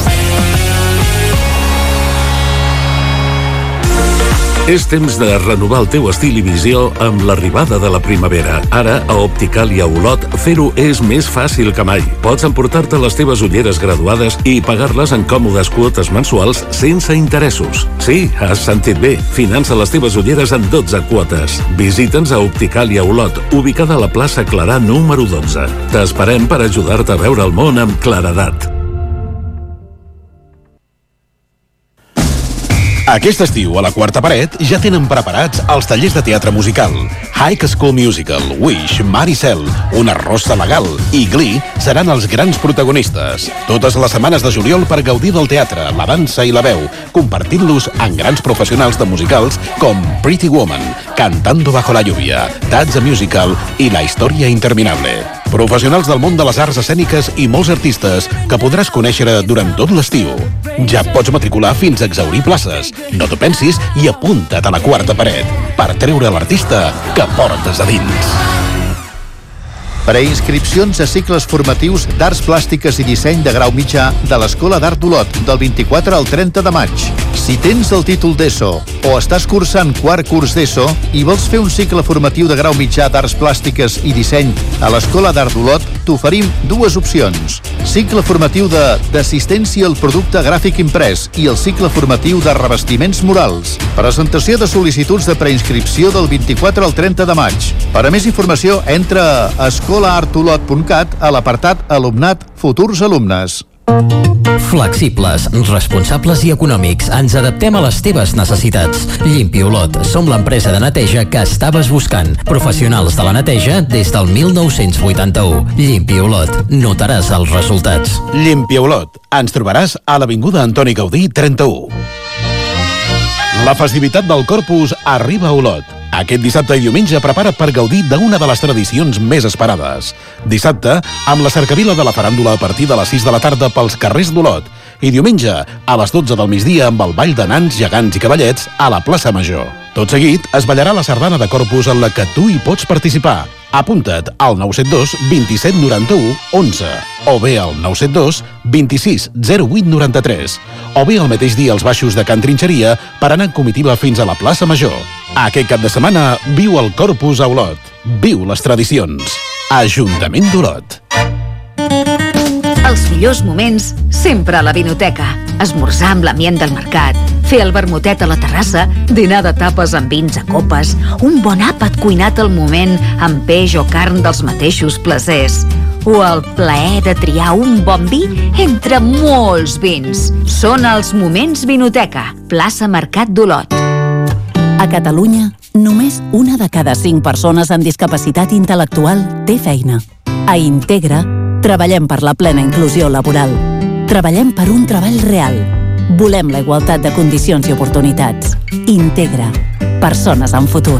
És temps de renovar el teu estil i visió amb l'arribada de la primavera. Ara, a Opticalia Olot, fer-ho és més fàcil que mai. Pots emportar-te les teves ulleres graduades i pagar-les en còmodes quotes mensuals sense interessos. Sí, has sentit bé. Finança les teves ulleres en 12 quotes. Visita'ns a Opticalia Olot, ubicada a la plaça Clarà número 12. T'esperem per ajudar-te a veure el món amb claredat. Aquest estiu, a la Quarta Paret, ja tenen preparats els tallers de teatre musical. High School Musical, Wish, Maricel, Una rossa legal i Glee seran els grans protagonistes. Totes les setmanes de juliol per gaudir del teatre, la dansa i la veu, compartint-los amb grans professionals de musicals com Pretty Woman, Cantando bajo la lluvia, That's a Musical i La història interminable. Professionals del món de les arts escèniques i molts artistes que podràs conèixer durant tot l'estiu. Ja pots matricular fins a exhaurir places. No t'ho pensis i apunta't a la Quarta Paret per treure l'artista que portes a dins. Preinscripcions a cicles formatius d'Arts Plàstiques i Disseny de grau mitjà de l'Escola d'Art d'Olot, del 24 al 30 de maig. Si tens el títol d'ESO o estàs cursant quart curs d'ESO i vols fer un cicle formatiu de grau mitjà d'Arts Plàstiques i Disseny a l'Escola d'Art d'Olot, t'oferim dues opcions. Cicle formatiu d'assistència al producte gràfic imprès i el cicle formatiu de revestiments murals. Presentació de sol·licituds de preinscripció del 24 al 30 de maig. Per a més informació, entra a escolaartolot.cat a l'apartat Alumnat Futurs Alumnes. Flexibles, responsables i econòmics. Ens adaptem a les teves necessitats. Limpiolot. Som l'empresa de neteja que estaves buscant. Professionals de la neteja des del 1981. Limpiolot. Notaràs els resultats. Limpiolot. Ens trobaràs a l'Avinguda Antoni Gaudí 31. La festivitat del Corpus arriba a Olot. Aquest dissabte i diumenge prepara't per gaudir d'una de les tradicions més esperades. Dissabte, amb la cercavila de la faràndula a partir de les 6 de la tarda pels carrers d'Olot. I diumenge, a les 12 del migdia amb el ball de nans, gegants i cavallets a la plaça Major. Tot seguit, es ballarà la sardana de Corpus en la que tu hi pots participar. Apunta't al 972 27 91 11 o bé al 972 26 08 93 o bé el mateix dia als baixos de Can Trinxeria per anar en comitiva fins a la plaça Major. Aquest cap de setmana viu el Corpus a Olot. Viu les tradicions. Ajuntament d'Olot. Els millors moments sempre a la vinoteca. Esmorzar amb l'ambient del mercat, fer el vermutet a la terrassa, dinar de tapes amb vins a copes, un bon àpat cuinat al moment amb peix o carn dels mateixos placers, o el plaer de triar un bon vi entre molts vins. Són els moments vinoteca. Plaça Mercat d'Olot. A Catalunya, només una de cada 5 persones amb discapacitat intel·lectual té feina. A Integra, treballem per la plena inclusió laboral. Treballem per un treball real. Volem la igualtat de condicions i oportunitats. Integra. Persones amb futur.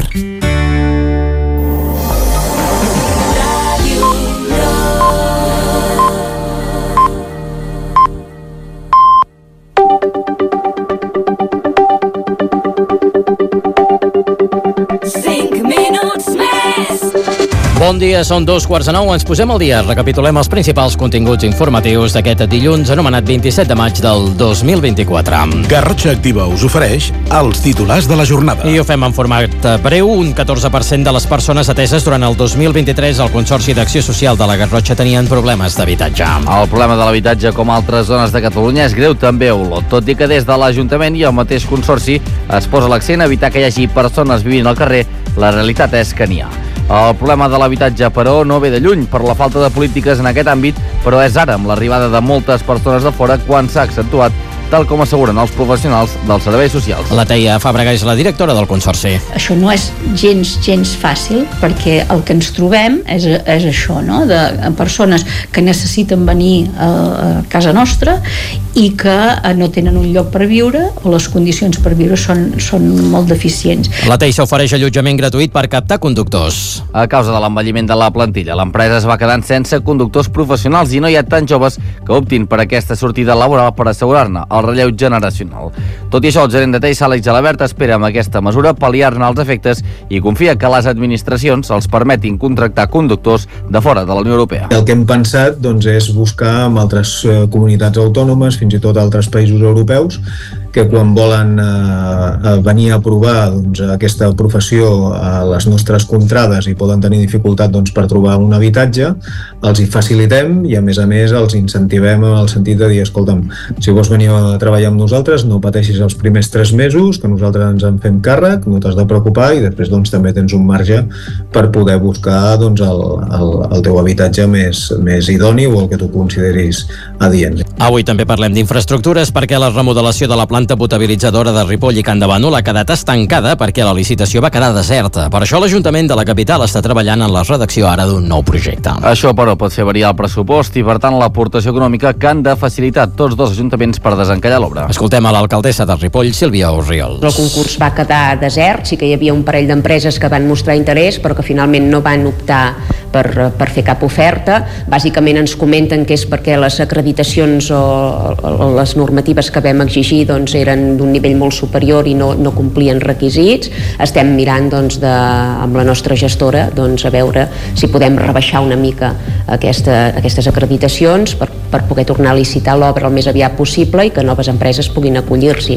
Bon dia, són 2:45, ens posem al dia. Recapitulem els principals continguts informatius d'aquest dilluns anomenat 27 de maig del 2024. Garrotxa Activa us ofereix els titulars de la jornada. I ho fem en format breu. Un 14% de les persones ateses durant el 2023 al Consorci d'Acció Social de la Garrotxa tenien problemes d'habitatge. El problema de l'habitatge, com altres zones de Catalunya, és greu també a Olot, tot i que des de l'Ajuntament i el mateix Consorci es posa l'accent a evitar que hi hagi persones vivint al carrer. La realitat és que n'hi ha. El problema de l'habitatge, però, no ve de lluny per la falta de polítiques en aquest àmbit, però és ara, amb l'arribada de moltes persones de fora, quan s'ha accentuat, tal com asseguren els professionals dels serveis socials. La Teia Fàbrega és la directora del Consorci. Això no és gens fàcil, perquè el que ens trobem és això, no? De persones que necessiten venir a casa nostra i que no tenen un lloc per viure o les condicions per viure són molt deficients. La Teia ofereix allotjament gratuït per captar conductors. A causa de l'envelliment de la plantilla, l'empresa es va quedant sense conductors professionals i no hi ha tants joves que optin per aquesta sortida laboral per assegurar-ne el relleu generacional. Tot i això, el gerent de Teis, Àlex Gelabert, espera amb aquesta mesura pal·liar-ne els efectes i confia que les administracions els permetin contractar conductors de fora de la Unió Europea. El que hem pensat és buscar amb altres comunitats autònomes, fins i tot altres països europeus, que quan volen venir a provar aquesta professió a les nostres contrades i poden tenir dificultat per trobar un habitatge, els hi facilitem i a més els incentivem en el sentit de dir, escolta'm, si vols venir a treballar amb nosaltres, no pateixis els primers 3 mesos, que nosaltres ens en fem càrrec, no t'has de preocupar i després també tens un marge per poder buscar el teu habitatge més idoni o el que tu consideris adient. Avui també parlem d'infraestructures perquè la remodelació de la planta potabilitzadora de Ripoll i Can de Bànol ha quedat estancada perquè la licitació va quedar deserta. Per això l'Ajuntament de la capital està treballant en la redacció ara d'un nou projecte. Això, però, pot fer variar el pressupost i, per tant, l'aportació econòmica que han de facilitar tots dos ajuntaments per desencallar l'obra. Escoltem a l'alcaldessa de Ripoll, Sílvia Orriols. El concurs va quedar desert, sí que hi havia un parell d'empreses que van mostrar interès, però que finalment no van optar per fer cap oferta. Bàsicament ens comenten que és perquè les acreditacions o les normatives que vam exigir eren d'un nivell molt superior i no complien requisits. Estem mirant amb la nostra gestora a veure si podem rebaixar una mica aquestes acreditacions per poder tornar a licitar l'obra el més aviat possible i que noves empreses puguin acollir-s'hi.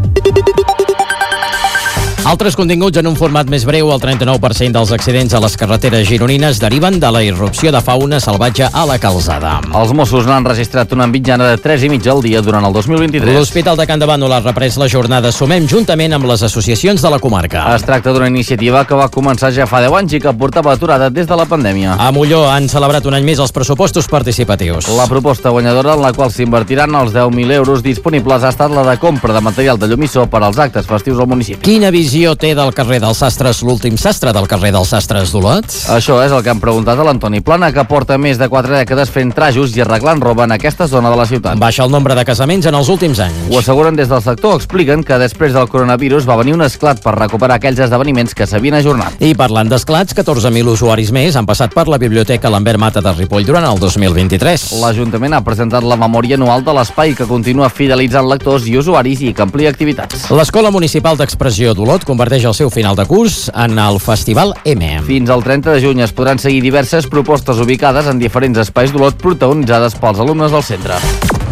Altres continguts en un format més breu. El 39% dels accidents a les carreteres gironines deriven de la irrupció de fauna salvatge a la calzada. Els Mossos n'han registrat una mitjana de 3,5 al dia durant el 2023. L'Hospital de Can de Bànol ha reprès la jornada Sumem juntament amb les associacions de la comarca. Es tracta d'una iniciativa que va començar ja fa 10 anys i que portava aturada des de la pandèmia. A Molló han celebrat un any més els pressupostos participatius. La proposta guanyadora, en la qual s'invertiran els 10.000 euros disponibles, ha estat la de compra de material de llum i so per als actes festius al municipi. Quina visió té del carrer dels Sastres l'últim sastre del carrer dels Sastres d'Olot? Això és el que han preguntat a l'Antoni Plana, que porta més de 4 dècades fent trajos i arreglant roba en aquesta zona de la ciutat. Baixa el nombre de casaments en els últims anys. Ho asseguren des del sector, expliquen que després del coronavirus va venir un esclat per recuperar aquells esdeveniments que s'havien ajornat. I parlant d'esclats, 14.000 usuaris més han passat per la Biblioteca Lambert Mata de Ripoll durant el 2023. L'Ajuntament ha presentat la memòria anual de l'espai, que continua fidelitzant lectors i usuaris i que amplia activitats. L'Escola Municipal d'Expressió d'Olot d'Olot converteix el seu final de curs en el Festival M. Fins al 30 de juny es podran seguir diverses propostes ubicades en diferents espais d'Olot protagonitzades pels alumnes del centre.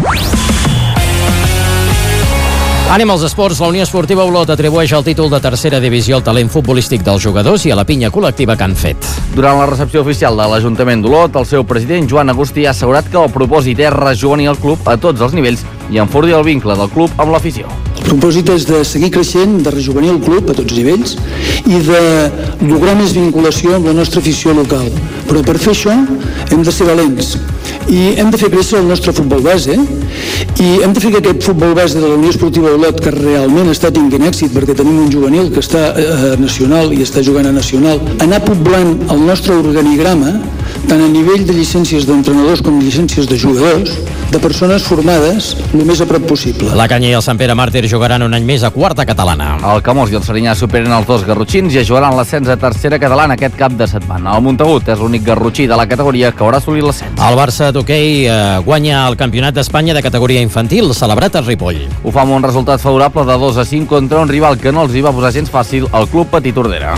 Anem als esports. La Unió Esportiva Olot atribueix el títol de tercera divisió al talent futbolístic dels jugadors i a la pinya col·lectiva que han fet. Durant la recepció oficial de l'Ajuntament d'Olot, el seu president, Joan Agustí, ha assegurat que el propòsit és rejovenir el club a tots els nivells i enfortir el vincle del club amb l'afició. El propòsit és de seguir creixent, de rejovenir el club a tots nivells i de lograr més vinculació amb la nostra afició local. Però per fer això hem de ser valents i hem de fer créixer el nostre futbol base i hem de fer que aquest futbol base de la Unió Esportiva Olot, que realment està tinguent èxit perquè tenim un juvenil que està nacional i està jugant a nacional, anar poblant el nostre organigrama tant a nivell de llicències d'entrenadors com llicències de jugadors, de persones formades el més a prop possible. La Canya i el Sant Pere Màrtir jugaran un any més a quarta catalana. El Camós i el Serinyà superen els dos garrotxins i jugaran l'ascens a tercera catalana aquest cap de setmana. El Montagut és l'únic garrotxí de la categoria que haurà assolit l'ascens. El Barça d'hoquei guanya el Campionat d'Espanya de categoria infantil, celebrat a Ripoll. Ho fa amb un resultat favorable de 2-5 contra un rival que no els hi va posar gens fàcil, el Club Petit Tordera.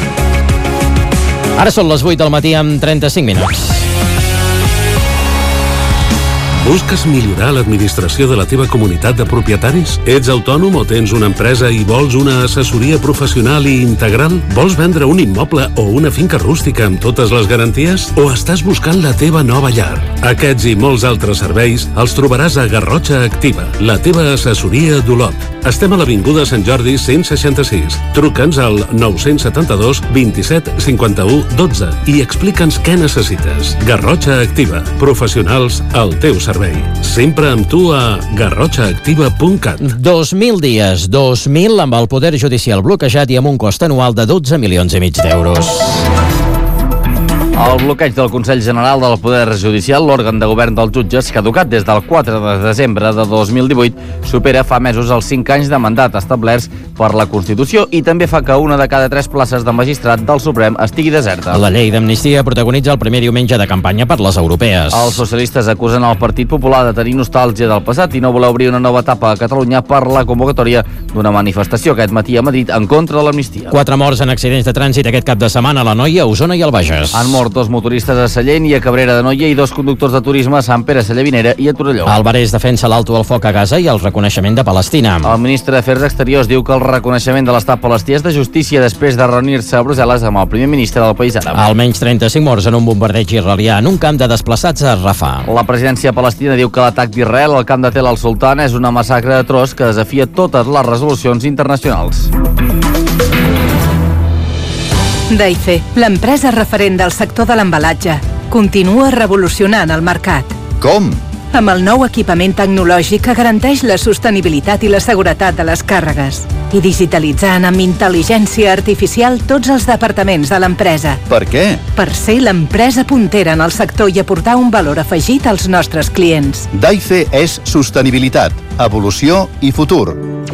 Ara són les 8 del matí amb 35 minuts. Busques millorar l'administració de la teva comunitat de propietaris? Ets autònom o tens una empresa i vols una assessoria professional i integral? Vols vendre un immoble o una finca rústica amb totes les garanties? O estàs buscant la teva nova llar? Aquests i molts altres serveis els trobaràs a Garrotxa Activa, la teva assessoria d'Olot. Estem a l'Avinguda Sant Jordi 166. Truca'ns al 972 27 51 12 i explica'ns què necessites. Garrotxa Activa, professionals al teu servei. Sempre amb tu a garrotxaactiva.cat. 2.000 dies, 2.000 amb el poder judicial bloquejat i amb un cost anual de 12 milions i mig d'euros. El bloqueig del Consell General del Poder Judicial, l'òrgan de govern dels jutges, caducat des del 4 de desembre de 2018, supera fa mesos els 5 anys de mandat establerts per la Constitució i també fa que una de cada 3 places de magistrat del Suprem estigui deserta. La llei d'amnistia protagonitza el primer diumenge de campanya per les europees. Els socialistes acusen el Partit Popular de tenir nostàlgia del passat i no voler obrir una nova etapa a Catalunya per la convocatòria d'una manifestació aquest matí a Madrid en contra de l'amnistia. 4 morts en accidents de trànsit aquest cap de setmana a la Noia, Osona i el Bages. Han mort 2 motoristes a Sallent i a Cabrera de Noia i 2 conductors de turisme a Sant Pere Sallavinera i a Torelló. Alvarez defensa l'alto al foc a Gaza i el reconeixement de Palestina. El ministre d'Afers Exteriors diu que el reconeixement de l'estat palestí és de justícia després de reunir-se a Brussel·les amb el primer ministre del país àrab. Almenys 35 morts en un bombardeig israelià en un camp de desplaçats a Rafah. La presidència palestina diu que l'atac d'Israel al camp de Tel al-Sultan és una massacre atroç que desafia totes les resolucions internacionals. Daife, l'empresa referent del sector de l'embalatge, continua revolucionant el mercat. Com? Amb el nou equipament tecnològic que garanteix la sostenibilitat i la seguretat de les càrregues i digitalitzant amb intel·ligència artificial tots els departaments de l'empresa. Per què? Per ser l'empresa puntera en el sector i aportar un valor afegit als nostres clients. Daife és sostenibilitat, evolució i futur.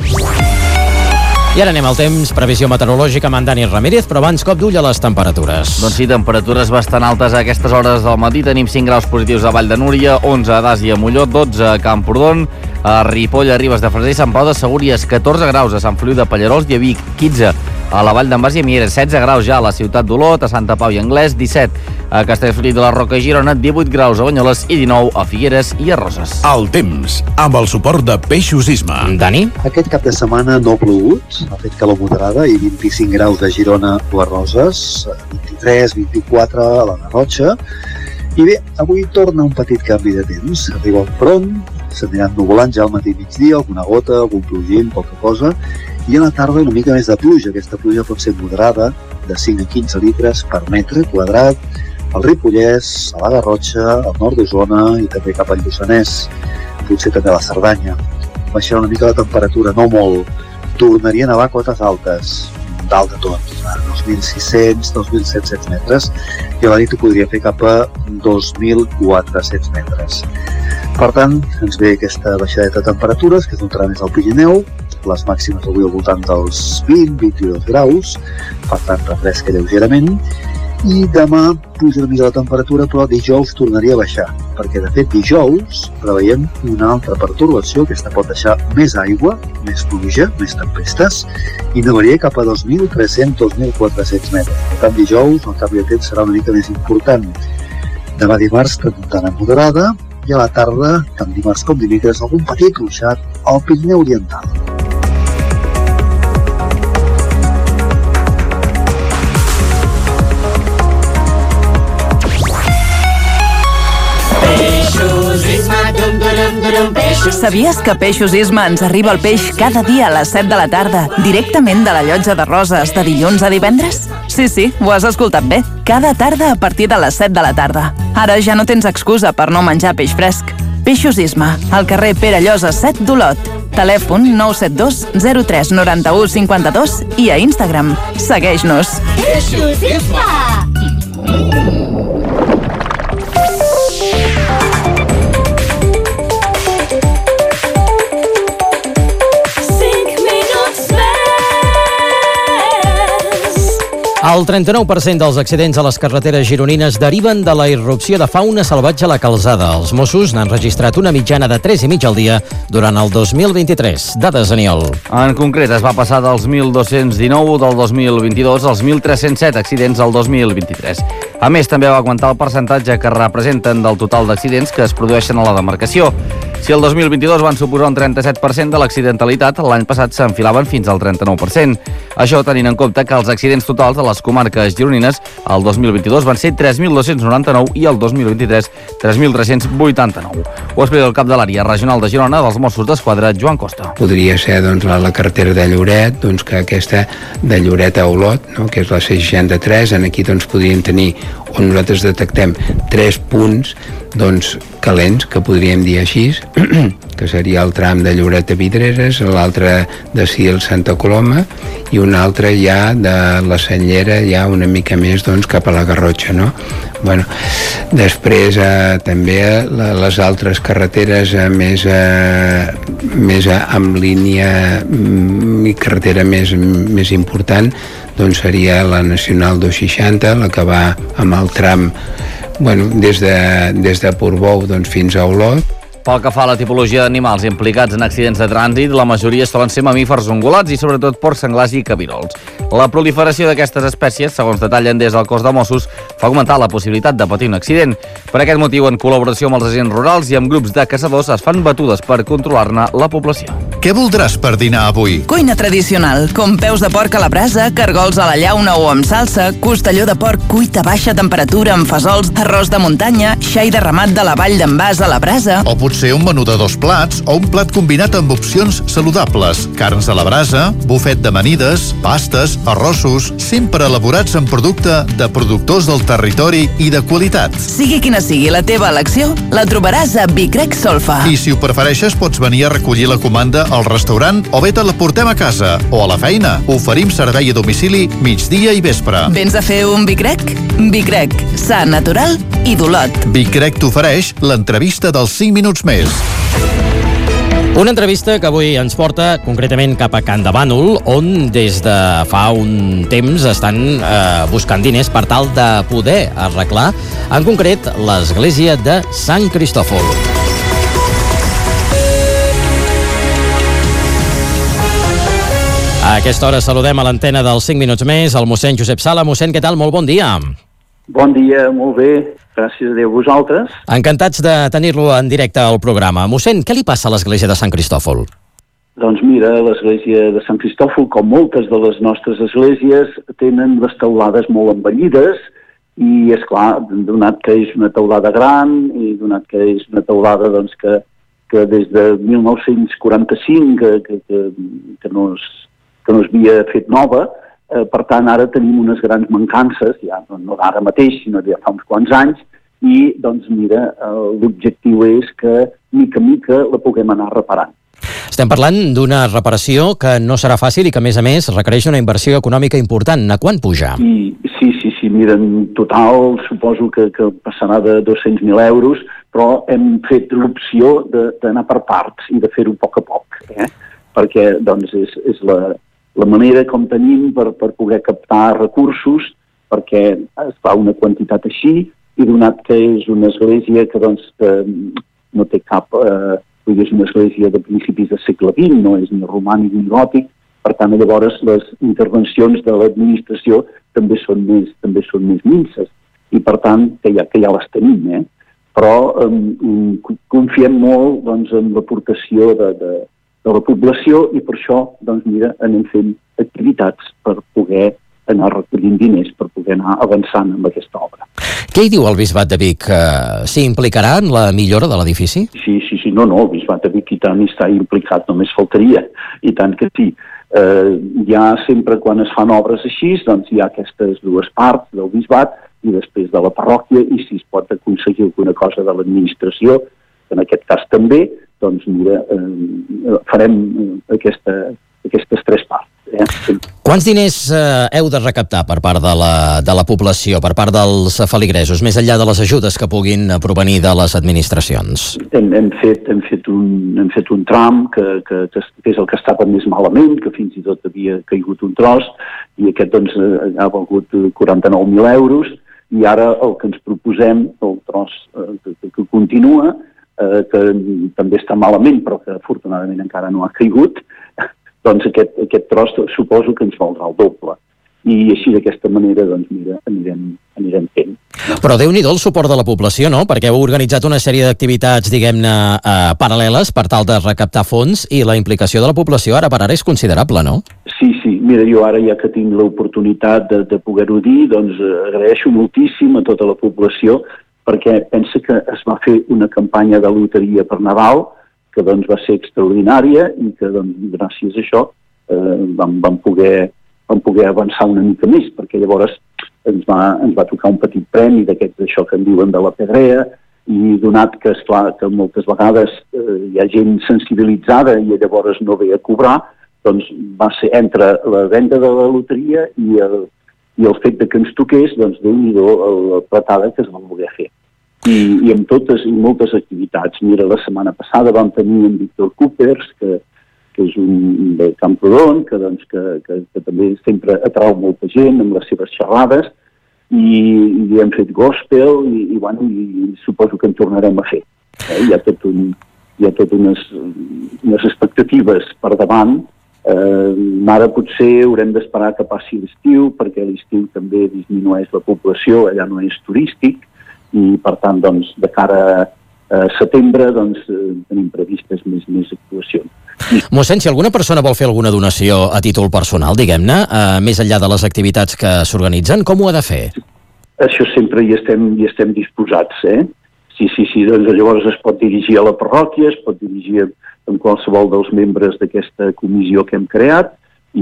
I ara anem al temps, previsió meteorològica amb en Dani Ramírez, però abans cop d'ull a les temperatures. Doncs sí, temperatures bastant altes a aquestes hores del matí. Tenim 5 graus positius a Vall de Núria, 11 a Das i a Molló, 12 a Camprodon, a Ripoll, a Ribes de Freser i Sant Pau de Segúries, 14 graus a Sant Feliu de Pallerols i a Vic, 15 a la Vall d'en Bas i a Mieres, 16 graus ja a la ciutat d'Olot, a Santa Pau i Anglès, 17 a Castellfollit de la Roca i Girona, 18 graus a Banyoles i 19 a Figueres i a Roses. El temps, amb el suport de Peixos Isma. Dani? Aquest cap de setmana no ha plogut, ha fet calor moderada i 25 graus a Girona o a Roses, 23, 24 a la Garrotxa. I bé, avui torna un petit canvi de temps. Arriba un front, s'aniran nuvolant ja al matí migdia, alguna gota, algun plogim, poca cosa, i a la tarda una mica més de pluja. Aquesta pluja pot ser moderada, de 5 a 15 litres per metre quadrat, al Ripollès, a la Garrotxa, al nord d'Osona i també cap al Lluçanès, potser també a la Cerdanya. Baixarà una mica la temperatura, no molt. Tornarien a haver cotes altes, dalt de tot, 2.600, 2.700 metres, i a la nit ho podria fer cap a 2.400 metres. Per tant, ens ve aquesta baixadeta de temperatures, que es notarà més al Pirineu, les màximes avui al voltant dels 20-22 graus, per tant refresca lleugerament, i demà puja una mica la temperatura, però dijous tornaria a baixar, perquè de fet dijous preveiem una altra pertorbació, aquesta pot deixar més aigua, més pluja, més tempestes, i nevaria cap a 2.300-2.400 metres. Per tant, dijous el canvi de temps serà una mica més important. Demà dimarts, tramuntana moderada, i a la tarda, tant dimarts com dimecres, algun petit ruixat al Pirineu Oriental. Sabies que Peixos Isma ens arriba el peix cada dia a les 7 de la tarda, directament de la Llotja de Roses, de dilluns a divendres? Sí, ho has escoltat bé. Cada tarda a partir de les 7 de la tarda. Ara ja no tens excusa per no menjar peix fresc. Peixos Isma, al carrer Pere Llosa 7 d'Olot. Telèfon 972 03 91 52 i a Instagram. Segueix-nos. Peixos Isma! El 39% dels accidents a les carreteres gironines deriven de la irrupció de fauna salvatge a la calçada. Els Mossos n'han registrat una mitjana de 3,5 al dia durant el 2023. Dades, Aniol. En concret, es va passar dels 1.219 del 2022 als 1.307 accidents del 2023. A més, també va augmentar el percentatge que representen del total d'accidents que es produeixen a la demarcació. Si el 2022 van suposar un 37% de l'accidentalitat, l'any passat s'enfilaven fins al 39%. Això tenint en compte que els accidents totals de les comarques gironines el 2022 van ser 3.299 i el 2023 3.389. Ho explica el cap de l'àrea regional de Girona dels Mossos d'Esquadra, Joan Costa. Podria ser la carretera de Lloret, que aquesta de Lloret a Olot, que és la C63, aquí podríem tenir, on nosaltres detectem 3 punts calents, que podríem dir així, que seria el tram de Lloret a Vidreres, l'altre de Sil Santa Coloma i un altre ja de la Cellera, ja una mica més cap a la Garrotxa, no? Bueno, després també les altres carreteres més amb línia i carretera més important seria la Nacional 260, la que va amb el tram des de Portbou fins a Olot. Pel que fa a la tipologia d'animals implicats en accidents de trànsit, la majoria solen ser mamífers ungulats i sobretot porcs senglars i cabirols. La proliferació d'aquestes espècies, segons detallen des del cos de Mossos, fa augmentar la possibilitat de patir un accident. Per aquest motiu, en col·laboració amb els agents rurals i amb grups de caçadors, es fan batudes per controlar-ne la població. Què voldràs per dinar avui? Cuina tradicional, com peus de porc a la brasa, cargols a la llauna o amb salsa, costelló de porc cuit a baixa temperatura amb fesols, arròs de muntanya, xai de ramat de la vall d'en Bas a la brasa. O potser un menú de 2 plats o un plat combinat amb opcions saludables, carns a la brasa, bufet d'amanides, pastes, arrossos, sempre elaborats en producte de productors del territori i de qualitat. Sigui quina sigui la teva elecció, la trobaràs a Vicrec Solfa. I si ho prefereixes, pots venir a recollir la comanda al restaurant o bé te la portem a casa o a la feina. Oferim servei a domicili migdia i vespre. Vens a fer un Vicrec? Vicrec, sa, natural i d'Olot. Vicrec t'ofereix l'entrevista dels 5 minuts més. Una entrevista que avui ens porta concretament cap a Can de Bànol, on des de fa un temps estan buscant diners per tal de poder arreglar, en concret, l'església de Sant Cristòfol. A aquesta hora saludem a l'antena dels 5 minuts més el mossèn Josep Sala. Mossèn, què tal? Molt bon dia. Bon dia, molt bé. Gràcies a Déu, vosaltres. Encantats de tenir-lo en directe al programa. Mossèn, què li passa a l'església de Sant Cristòfol? Doncs mira, l'església de Sant Cristòfol, com moltes de les nostres esglésies, tenen les teulades molt envellides i, és clar, donat que és una teulada gran i donat que és una teulada doncs, que des de 1945 que no es havia fet nova, per tant, ara tenim unes grans mancances, ja no ara mateix, sinó ja fa uns quants anys, i, doncs, mira, l'objectiu és que, mica en mica, la puguem anar reparant. Estem parlant d'una reparació que no serà fàcil i que, a més, requereix una inversió econòmica important. A quan puja? Sí, mira, en total suposo que passarà de 200.000 euros, però hem fet l'opció d'anar per parts i de fer-ho a poc, perquè, doncs, és la manera com tenim per poder captar recursos perquè es fa una quantitat així, i donat que és una església que doncs no té cap... és una església de principis del segle XX, no és ni romànic ni gòtic, per tant, llavors les intervencions de l'administració també són més minces, i per tant, que ja les tenim, però confiem molt doncs, en l'aportació de la població i per això, doncs mira, anem fent activitats per poder anar recollint diners, per poder anar avançant amb aquesta obra. Què hi diu el Bisbat de Vic? S'hi implicarà en la millora de l'edifici? Sí, no, el Bisbat de Vic i tant hi està implicat, només faltaria, i tant que sí. Ja sempre quan es fan obres així, doncs hi ha aquestes dues parts del Bisbat i després de la parròquia, i si es pot aconseguir alguna cosa de l'administració, en aquest cas també, doncs mira, farem aquestes tres parts. Quants diners heu de recaptar per part de la població, per part dels feligresos, més enllà de les ajudes que puguin provenir de les administracions? Hem fet un tram que és el que estava més malament, que fins i tot havia caigut un tros, i aquest doncs ha valgut 49.000 euros, i ara el que ens proposem, el tros que continua, que també està malament, però que afortunadament encara no ha caigut, doncs aquest tros suposo que ens valdrà el doble. I així d'aquesta manera, doncs mira, anirem fent. Però Déu-n'hi-do el suport de la població, no? Perquè heu organitzat una sèrie d'activitats, diguem-ne, paral·leles per tal de recaptar fons, i la implicació de la població ara per ara és considerable, no? Sí, mira, jo ara ja que tinc l'oportunitat de poder-ho dir, doncs agraeixo moltíssim a tota la població, perquè pensa que es va fer una campanya de loteria per Nadal, que doncs va ser extraordinària i que doncs, gràcies a això vam poder avançar una mica més, perquè llavors ens va tocar un petit premi d'aquests d'això que en diuen de la pedrea, i donat que, esclar, que moltes vegades hi ha gent sensibilitzada i llavors no ve a cobrar, doncs va ser entre la venda de la loteria i el fet de que ens toqués, doncs Déu-n'hi-do la platada que es va voler fer. I amb moltes activitats. Mira, la setmana passada vam tenir en Víctor Coopers, que és un de Camprodon, que també sempre atrau molta gent amb les seves xerrades, i hem fet gospel, i suposo que en tornarem a fer. Hi ha tot unes expectatives per davant. Ara potser haurem d'esperar que passi l'estiu, perquè l'estiu també disminueix la població, allà no és turístic, i per tant, doncs, de cara a setembre, doncs, tenim previstes més actuacions. Mossèn, si alguna persona vol fer alguna donació a títol personal, diguem-ne, més enllà de les activitats que s'organitzen, com ho ha de fer? Això sempre hi estem disposats, Sí, doncs llavors es pot dirigir a la parròquia, es pot dirigir amb qualsevol dels membres d'aquesta comissió que hem creat,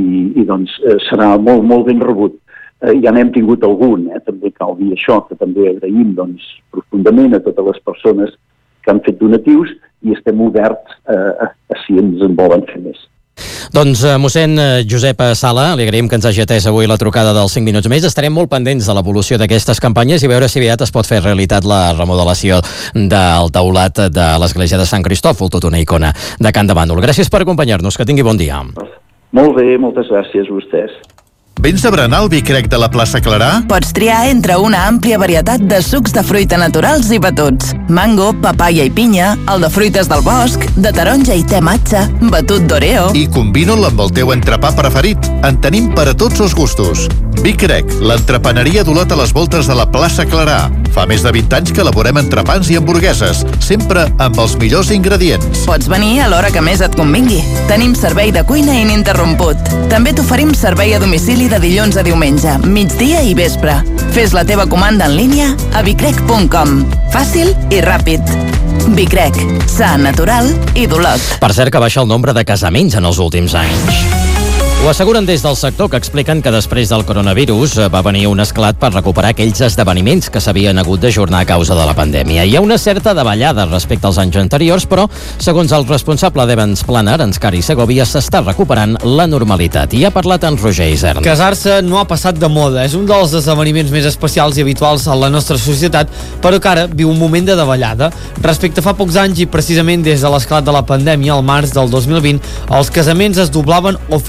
i doncs serà molt, molt ben rebut. Ja n'hem tingut algun, també cal dir això, que també agraïm doncs, profundament a totes les persones que han fet donatius, i estem oberts a si ens en volen fer més. Doncs, mossèn Josep Sala, li agraïm que ens hagi atès avui la trucada dels 5 minuts més. Estarem molt pendents de l'evolució d'aquestes campanyes i veure si aviat es pot fer realitat la remodelació del teulat de l'església de Sant Cristòfol, tota una icona de Can de Bàndol. Gràcies per acompanyar-nos, que tingui bon dia. Molt bé, moltes gràcies a vostès. Vens a berenar el vi crec de la plaça Clarà? Pots triar entre una àmplia varietat de sucs de fruita naturals i batuts. Mango, papaya i pinya, el de fruites del bosc, de taronja i te matxa, batut d'oreo... I combina'l amb el teu entrepà preferit. En tenim per a tots els gustos. Vi crec, l'entrepaneria d'Olot a les voltes de la plaça Clarà. Fa més de 20 anys que elaborem entrepans i hamburgueses, sempre amb els millors ingredients. Pots venir a l'hora que més et convingui. Tenim servei de cuina ininterromput. També t'oferim servei a domicili de dilluns a diumenge, migdia i vespre. Fes la teva comanda en línia a vicrec.com. Fàcil i ràpid. Vicrec, sa, natural i d'Olot. Per cert que baixa el nombre de casaments en els últims anys. Ho asseguren des del sector, que expliquen que després del coronavirus va venir un esclat per recuperar aquells esdeveniments que s'havien hagut d'ajornar a causa de la pandèmia. Hi ha una certa davallada respecte als anys anteriors, però, segons el responsable d'Events Planner, Enscari Segovia, s'està recuperant la normalitat. I ha parlat en Roger Isern. Casar-se no ha passat de moda. És un dels esdeveniments més especials i habituals a la nostra societat, però que ara viu un moment de davallada. Respecte a fa pocs anys, i precisament des de l'esclat de la pandèmia, al març del 2020, els casaments es doblaven o fins i tot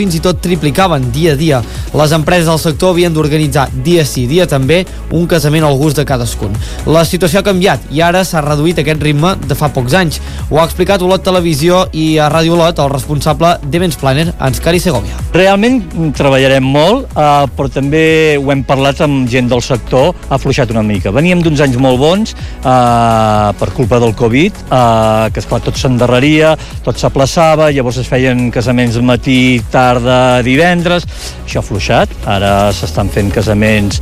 triplicaven dia a dia. Les empreses del sector havien d'organitzar dia sí, dia també, un casament al gust de cadascun. La situació ha canviat i ara s'ha reduït aquest ritme de fa pocs anys. Ho ha explicat Olot Televisió i a Ràdio Olot el responsable d'Events Planner, Anscari Segovia. Realment treballarem molt, però també ho hem parlat amb gent del sector, ha afluixat una mica. Veníem d'uns anys molt bons per culpa del Covid, que esclar, tot s'endarreria, tot s'aplaçava, llavors es feien casaments matí, tarda, divendres, això ha afluixat, ara s'estan fent casaments,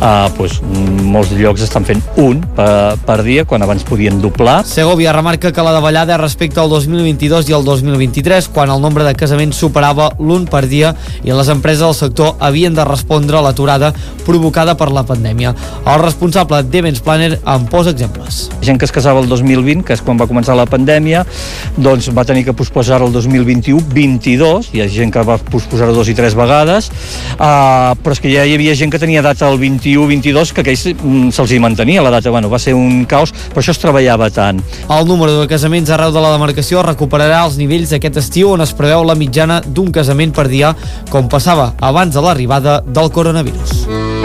molts llocs estan fent un per dia, quan abans podien doblar. Segovia remarca que la davallada és respecte al 2022 i al 2023, quan el nombre de casaments superava l'1 per dia i les empreses del sector havien de respondre a l'aturada provocada per la pandèmia. El responsable d'Events Planner en posa exemples. Gent que es casava el 2020, que és quan va començar la pandèmia, doncs va tenir que posposar el 2021-22, hi ha gent que va posposar-ho 2 i 3 vegades, però és que ja hi havia gent que tenia data el 21-22, que aquells se'ls hi mantenia la data. Va ser un caos, però això es treballava tant. El número de casaments arreu de la demarcació recuperarà els nivells d'aquest estiu, on es preveu la mitjana d'un casament per dia, com passava abans de l'arribada del coronavirus.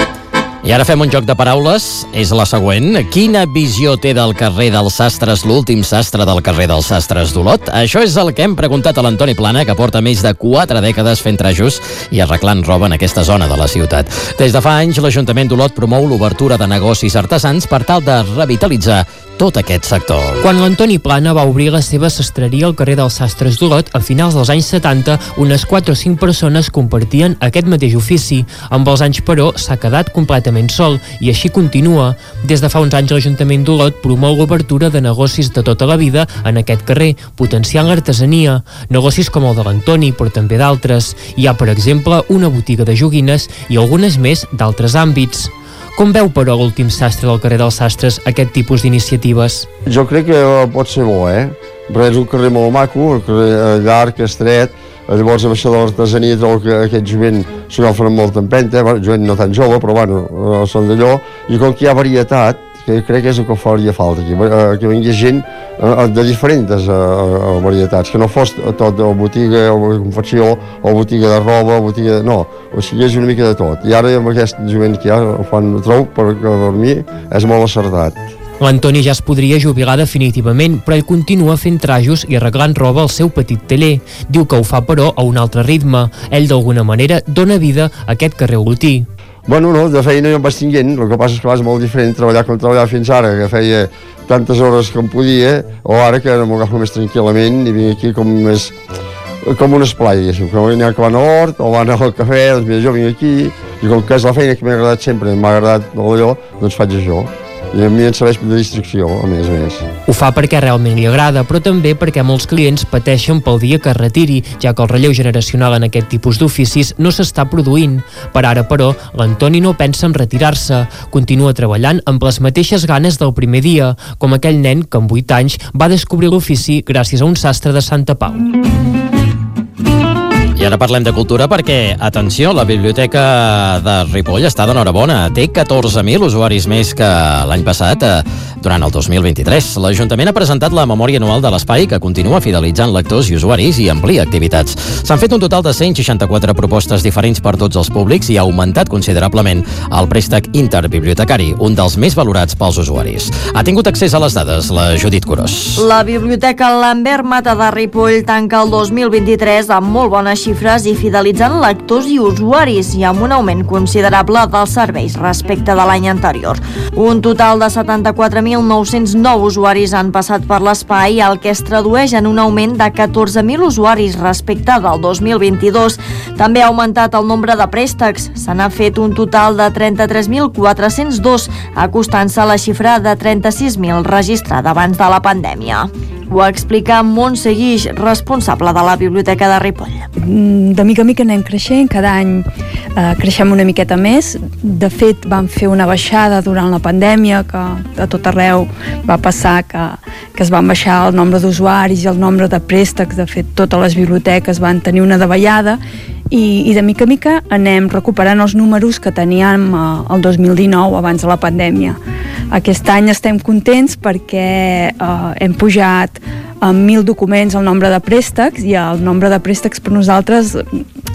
I ara fem un joc de paraules, és la següent. Quina visió té del carrer dels Sastres l'últim sastre del carrer dels Sastres d'Olot? Això és el que hem preguntat a l'Antoni Plana, que porta més de 4 dècades fent trajos i arreglant roba en aquesta zona de la ciutat. Des de fa anys, l'Ajuntament d'Olot promou l'obertura de negocis artesans per tal de revitalitzar tot aquest sector. Quan l'Antoni Plana va obrir la seva sastreria al carrer dels Sastres d'Olot, a finals dels anys 70, unes 4 o 5 persones compartien aquest mateix ofici. Amb els anys, però, s'ha quedat completament sol, i així continua. Des de fa uns anys l'Ajuntament d'Olot promou l'obertura de negocis de tota la vida en aquest carrer, potenciant l'artesania. Negocis com el de l'Antoni, però també d'altres. Hi ha, per exemple, una botiga de joguines i algunes més d'altres àmbits. Com veu, però, l'últim sastre del carrer dels Sastres aquest tipus d'iniciatives? Jo crec que pot ser bo, perquè és un carrer molt maco, un carrer llarg, estret, llavors amb això de l'artesania trobo que aquest jovent s'ho agafen amb molta empenta, jovent no tan jove, però són d'allò, i com que hi ha varietat, que crec que és el que faria falta aquí, que vingui gent de diferents varietats, que no fos tot o botiga o confecció o botiga de roba, no, o sigui, és una mica de tot. I ara amb aquest jovent que hi ha, ho fan trobo, perquè per mi és molt acertat. L'Antoni ja es podria jubilar definitivament, però ell continua fent trajos i arreglant roba al seu petit taller. Diu que ho fa, però, a un altre ritme. Ell, d'alguna manera, dona vida a aquest carrer olotí. Bueno, no, de feina jo em vaig tinguent, el que passa és que és molt diferent treballar com treballar fins ara, que feia tantes hores com podia, o ara que m'ho agafo més tranquil·lament i vinc aquí com un esplai, com n'hi ha que van a l'hort o van al cafè, doncs mira, jo vinc aquí, i com que és la feina que m'ha agradat sempre, m'ha agradat allò, doncs faig això. I a mi em serveix de distracció, a més. Ho fa perquè realment li agrada, però també perquè molts clients pateixen pel dia que es retiri, ja que el relleu generacional en aquest tipus d'oficis no s'està produint. Per ara, però, l'Antoni no pensa en retirar-se. Continua treballant amb les mateixes ganes del primer dia, com aquell nen que amb 8 anys va descobrir l'ofici gràcies a un sastre de Santa Pau. I ara parlem de cultura perquè, atenció, la Biblioteca de Ripoll està d'enhorabona. Té 14.000 usuaris més que l'any passat, durant el 2023. L'Ajuntament ha presentat la memòria anual de l'espai, que continua fidelitzant lectors i usuaris i amplia activitats. S'han fet un total de 164 propostes diferents per tots els públics i ha augmentat considerablement el préstec interbibliotecari, un dels més valorats pels usuaris. Ha tingut accés a les dades la Judit Curós. La Biblioteca Lambert Mata de Ripoll tanca el 2023 amb molt bones xifres i fidelitzant lectors i usuaris i amb un augment considerable dels serveis respecte de l'any anterior. Un total de 74.909 usuaris han passat per l'espai, el que es tradueix en un augment de 14.000 usuaris respecte del 2022. També ha augmentat el nombre de préstecs. Se n'ha fet un total de 33.402, acostant-se a la xifra de 36.000 registrada abans de la pandèmia. Ho explica Montse Guix, responsable de la Biblioteca de Ripoll. De mica en mica anem creixent, cada any creixem una miqueta més. De fet, vam fer una baixada durant la pandèmia, que a tot arreu va passar que es van baixar el nombre d'usuaris i el nombre de préstecs. De fet, totes les biblioteques van tenir una davallada i de mica en mica anem recuperant els números que teníem el 2019, abans de la pandèmia. Aquest any estem contents perquè hem pujat amb 1.000 documents el nombre de préstecs, i el nombre de préstecs per nosaltres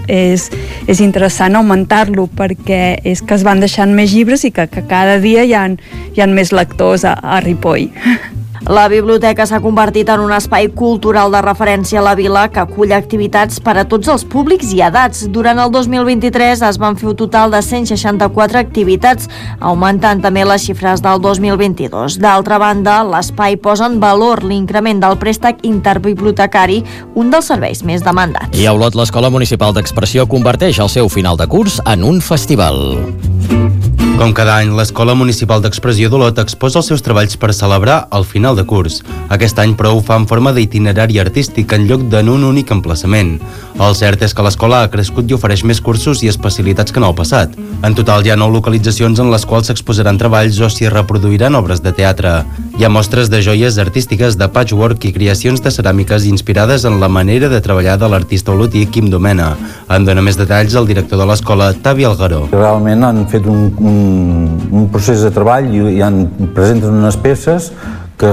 és interessant augmentar-lo, perquè és que es van deixant més llibres i que cada dia hi ha més lectors a Ripoll. La biblioteca s'ha convertit en un espai cultural de referència a la vila que acull activitats per a tots els públics i edats. Durant el 2023 es van fer un total de 164 activitats, augmentant també les xifres del 2022. D'altra banda, l'espai posa en valor l'increment del préstec interbibliotecari, un dels serveis més demandats. I a Olot, l'Escola Municipal d'Expressió converteix el seu final de curs en un festival. Com cada any, l'Escola Municipal d'Expressió d'Olot exposa els seus treballs per celebrar el final de curs. Aquest any, però, ho fa en forma d'itinerari artístic en lloc d'en un únic emplaçament. El cert és que l'escola ha crescut i ofereix més cursos i especialitats que en el passat. En total, hi ha 9 localitzacions en les quals s'exposaran treballs o s'hi reproduiran obres de teatre. Hi ha mostres de joies artístiques, de patchwork i creacions de ceràmiques inspirades en la manera de treballar de l'artista olotí Quim Domena. En dona més detalls el director de l'escola, Tavi Algaró. Realment han fet un procés de treball i presenten unes peces que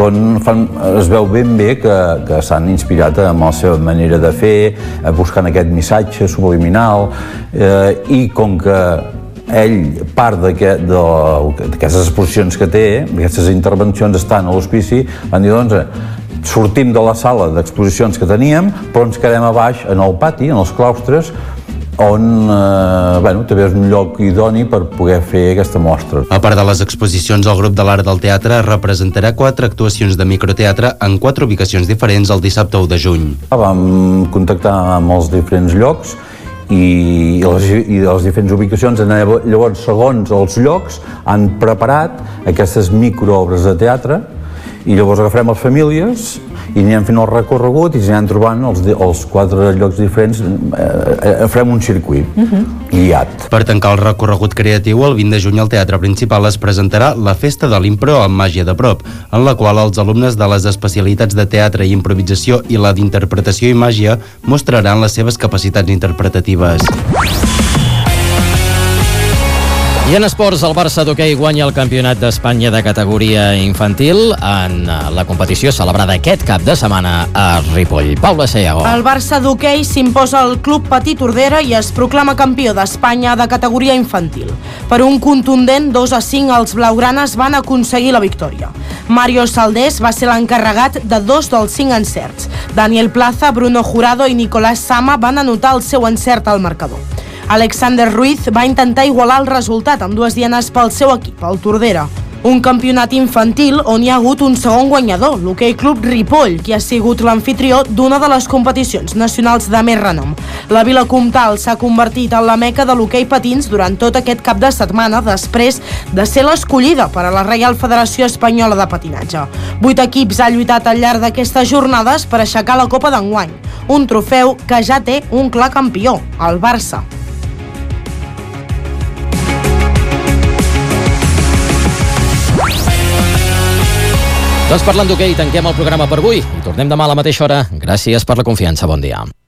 es veu ben bé que s'han inspirat amb la seva manera de fer, buscant aquest missatge subliminal, i com que ell, part d'aquestes exposicions que té, aquestes intervencions estan a l'hospici, van dir, doncs, sortim de la sala d'exposicions que teníem, però ens quedem a baix, en el pati, en els claustres, on també és un lloc idoni per poder fer aquesta mostra. A part de les exposicions, el grup de l'Art del Teatre representarà 4 actuacions de microteatre en 4 ubicacions diferents el dissabte 1 de juny. Vam contactar amb els diferents llocs i les diferents ubicacions, llavors, segons els llocs, han preparat aquestes microobres de teatre i llavors agafem les famílies i anirem fent el recorregut i anirem trobant els 4 llocs diferents, farem un circuit guiat. Per tancar el recorregut creatiu, el 20 de juny al Teatre Principal es presentarà la Festa de l'Impro amb màgia de prop, en la qual els alumnes de les especialitats de teatre i improvisació i la d'interpretació i màgia mostraran les seves capacitats interpretatives. I en esports, el Barça d'hoquei guanya el Campionat d'Espanya de categoria infantil en la competició celebrada aquest cap de setmana a Ripoll. Paula Sayago. El Barça d'hoquei s'imposa al Club Patí Tordera i es proclama campió d'Espanya de categoria infantil. Per un contundent 2-5, els blaugranes van aconseguir la victòria. Mario Saldés va ser l'encarregat de 2 dels 5 encerts. Daniel Plaza, Bruno Jurado i Nicolás Sama van anotar el seu encert al marcador. Alexander Ruiz va intentar igualar el resultat amb 2 dianes pel seu equip, el Tordera. Un campionat infantil on hi ha hagut un segon guanyador, l'Hoquei Club Ripoll, qui ha sigut l'anfitrió d'una de les competicions nacionals de més renom. La Vila Comtal s'ha convertit en la meca de l'hoquei patins durant tot aquest cap de setmana després de ser l'escollida per a la Reial Federació Espanyola de Patinatge. 8 equips han lluitat al llarg d'aquestes jornades per aixecar la Copa d'enguany, un trofeu que ja té un clar campió, el Barça. Doncs parlant d'hoquei, tanquem el programa per avui i tornem demà a la mateixa hora. Gràcies per la confiança. Bon dia.